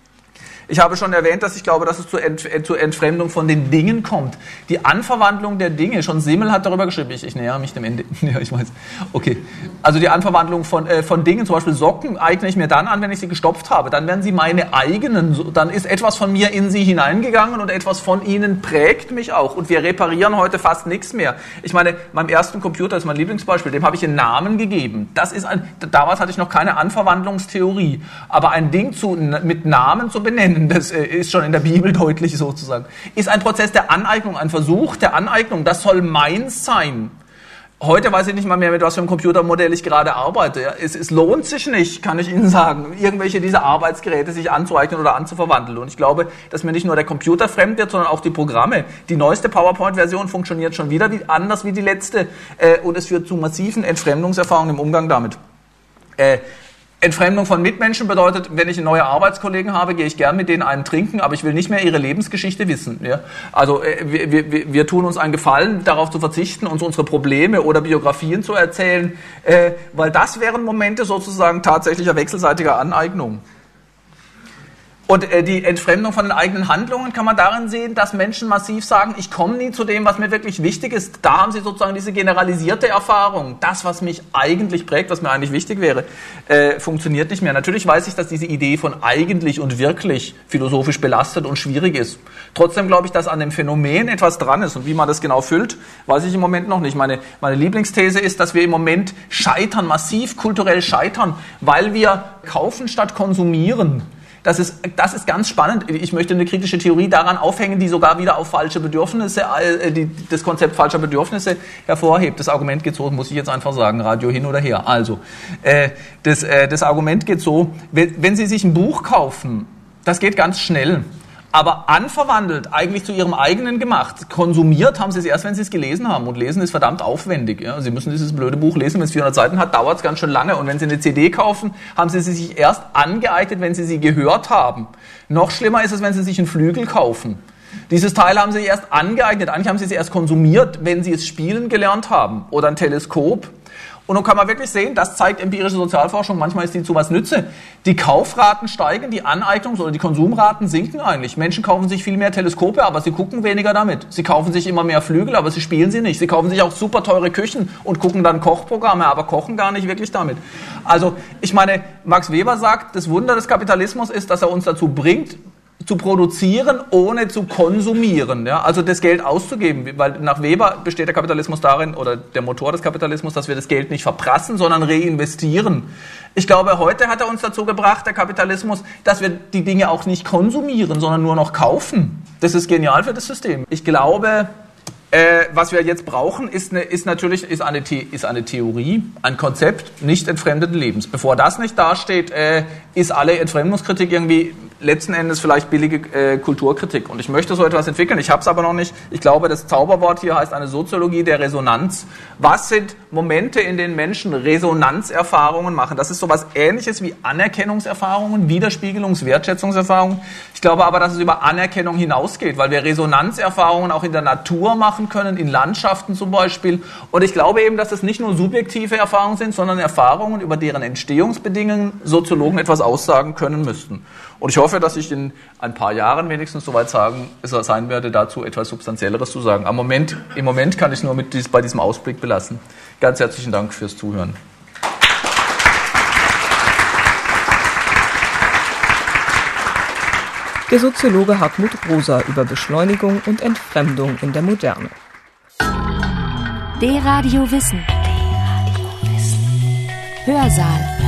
S3: Ich habe schon erwähnt, dass ich glaube, dass es zur, Ent, zur Entfremdung von den Dingen kommt. Die Anverwandlung der Dinge, schon Simmel hat darüber geschrieben, ich, ich nähere mich dem Ende, ja, ich weiß, okay. Also die Anverwandlung von, äh, von Dingen, zum Beispiel Socken, eigne ich mir dann an, wenn ich sie gestopft habe. Dann werden sie meine eigenen, dann ist etwas von mir in sie hineingegangen und etwas von ihnen prägt mich auch. Und wir reparieren heute fast nichts mehr. Ich meine, meinem ersten Computer, das ist mein Lieblingsbeispiel, dem habe ich einen Namen gegeben. Das ist ein, damals hatte ich noch keine Anverwandlungstheorie. Aber ein Ding zu, mit Namen zu benennen, das ist schon in der Bibel deutlich sozusagen, ist ein Prozess der Aneignung, ein Versuch der Aneignung. Das soll meins sein. Heute weiß ich nicht mal mehr, mit was für einem Computermodell ich gerade arbeite. Ja, es, es lohnt sich nicht, kann ich Ihnen sagen, irgendwelche dieser Arbeitsgeräte sich anzueignen oder anzuverwandeln. Und ich glaube, dass mir nicht nur der Computer fremd wird, sondern auch die Programme. Die neueste PowerPoint-Version funktioniert schon wieder wie, anders wie die letzte. Äh, und es führt zu massiven Entfremdungserfahrungen im Umgang damit. Äh, Entfremdung von Mitmenschen bedeutet, wenn ich neue Arbeitskollegen habe, gehe ich gern mit denen einen trinken, aber ich will nicht mehr ihre Lebensgeschichte wissen. Ja? Also äh, wir, wir, wir tun uns einen Gefallen, darauf zu verzichten, uns unsere Probleme oder Biografien zu erzählen, äh, weil das wären Momente sozusagen tatsächlicher wechselseitiger Aneignung. Und äh, die Entfremdung von den eigenen Handlungen kann man darin sehen, dass Menschen massiv sagen, ich komme nie zu dem, was mir wirklich wichtig ist. Da haben sie sozusagen diese generalisierte Erfahrung. Das, was mich eigentlich prägt, was mir eigentlich wichtig wäre, äh, funktioniert nicht mehr. Natürlich weiß ich, dass diese Idee von eigentlich und wirklich philosophisch belastet und schwierig ist. Trotzdem glaube ich, dass an dem Phänomen etwas dran ist. Und wie man das genau füllt, weiß ich im Moment noch nicht. Meine, meine Lieblingsthese ist, dass wir im Moment scheitern, massiv kulturell scheitern, weil wir kaufen statt konsumieren. Das ist, das ist ganz spannend. Ich möchte eine kritische Theorie daran aufhängen, die sogar wieder auf falsche Bedürfnisse, äh, die, das Konzept falscher Bedürfnisse hervorhebt. Das Argument geht so, muss ich jetzt einfach sagen, Radio hin oder her. Also, äh, das, äh, das Argument geht so, wenn, wenn Sie sich ein Buch kaufen, das geht ganz schnell. Aber anverwandelt, eigentlich zu Ihrem eigenen gemacht. Konsumiert haben Sie es erst, wenn Sie es gelesen haben. Und lesen ist verdammt aufwendig. Ja? Sie müssen dieses blöde Buch lesen. Wenn es vierhundert Seiten hat, dauert es ganz schön lange. Und wenn Sie eine C D kaufen, haben Sie sie sich erst angeeignet, wenn Sie sie gehört haben. Noch schlimmer ist es, wenn Sie sich einen Flügel kaufen. Dieses Teil haben Sie erst angeeignet. Eigentlich haben Sie es erst konsumiert, wenn Sie es spielen gelernt haben. Oder ein Teleskop. Und nun kann man wirklich sehen, das zeigt empirische Sozialforschung, manchmal ist die zu was Nütze. Die Kaufraten steigen, die Aneignungs- oder die Konsumraten sinken eigentlich. Menschen kaufen sich viel mehr Teleskope, aber sie gucken weniger damit. Sie kaufen sich immer mehr Flügel, aber sie spielen sie nicht. Sie kaufen sich auch super teure Küchen und gucken dann Kochprogramme, aber kochen gar nicht wirklich damit. Also ich meine, Max Weber sagt, das Wunder des Kapitalismus ist, dass er uns dazu bringt, zu produzieren, ohne zu konsumieren, ja, also das Geld auszugeben, weil nach Weber besteht der Kapitalismus darin, oder der Motor des Kapitalismus, dass wir das Geld nicht verprassen, sondern reinvestieren. Ich glaube, heute hat er uns dazu gebracht, der Kapitalismus, dass wir die Dinge auch nicht konsumieren, sondern nur noch kaufen. Das ist genial für das System. Ich glaube, Äh, was wir jetzt brauchen, ist, eine, ist natürlich ist eine, The- ist eine Theorie, ein Konzept nicht entfremdeten Lebens. Bevor das nicht dasteht, äh, ist alle Entfremdungskritik irgendwie letzten Endes vielleicht billige äh, Kulturkritik. Und ich möchte so etwas entwickeln, ich habe es aber noch nicht. Ich glaube, das Zauberwort hier heißt eine Soziologie der Resonanz. Was sind Momente, in denen Menschen Resonanzerfahrungen machen? Das ist sowas Ähnliches wie Anerkennungserfahrungen, Widerspiegelungs-, Wertschätzungserfahrungen. Ich glaube aber, dass es über Anerkennung hinausgeht, weil wir Resonanzerfahrungen auch in der Natur machen können, in Landschaften zum Beispiel. Und ich glaube eben, dass es nicht nur subjektive Erfahrungen sind, sondern Erfahrungen, über deren Entstehungsbedingungen Soziologen etwas aussagen können müssten. Und ich hoffe, dass ich in ein paar Jahren wenigstens soweit sagen, sein werde, dazu etwas Substanzielleres zu sagen. Am Moment, im Moment kann ich es nur mit dies, bei diesem Ausblick belassen. Ganz herzlichen Dank fürs Zuhören.
S2: Der Soziologe Hartmut Rosa über Beschleunigung und Entfremdung in der Moderne.
S1: D-Radio Wissen. Hörsaal.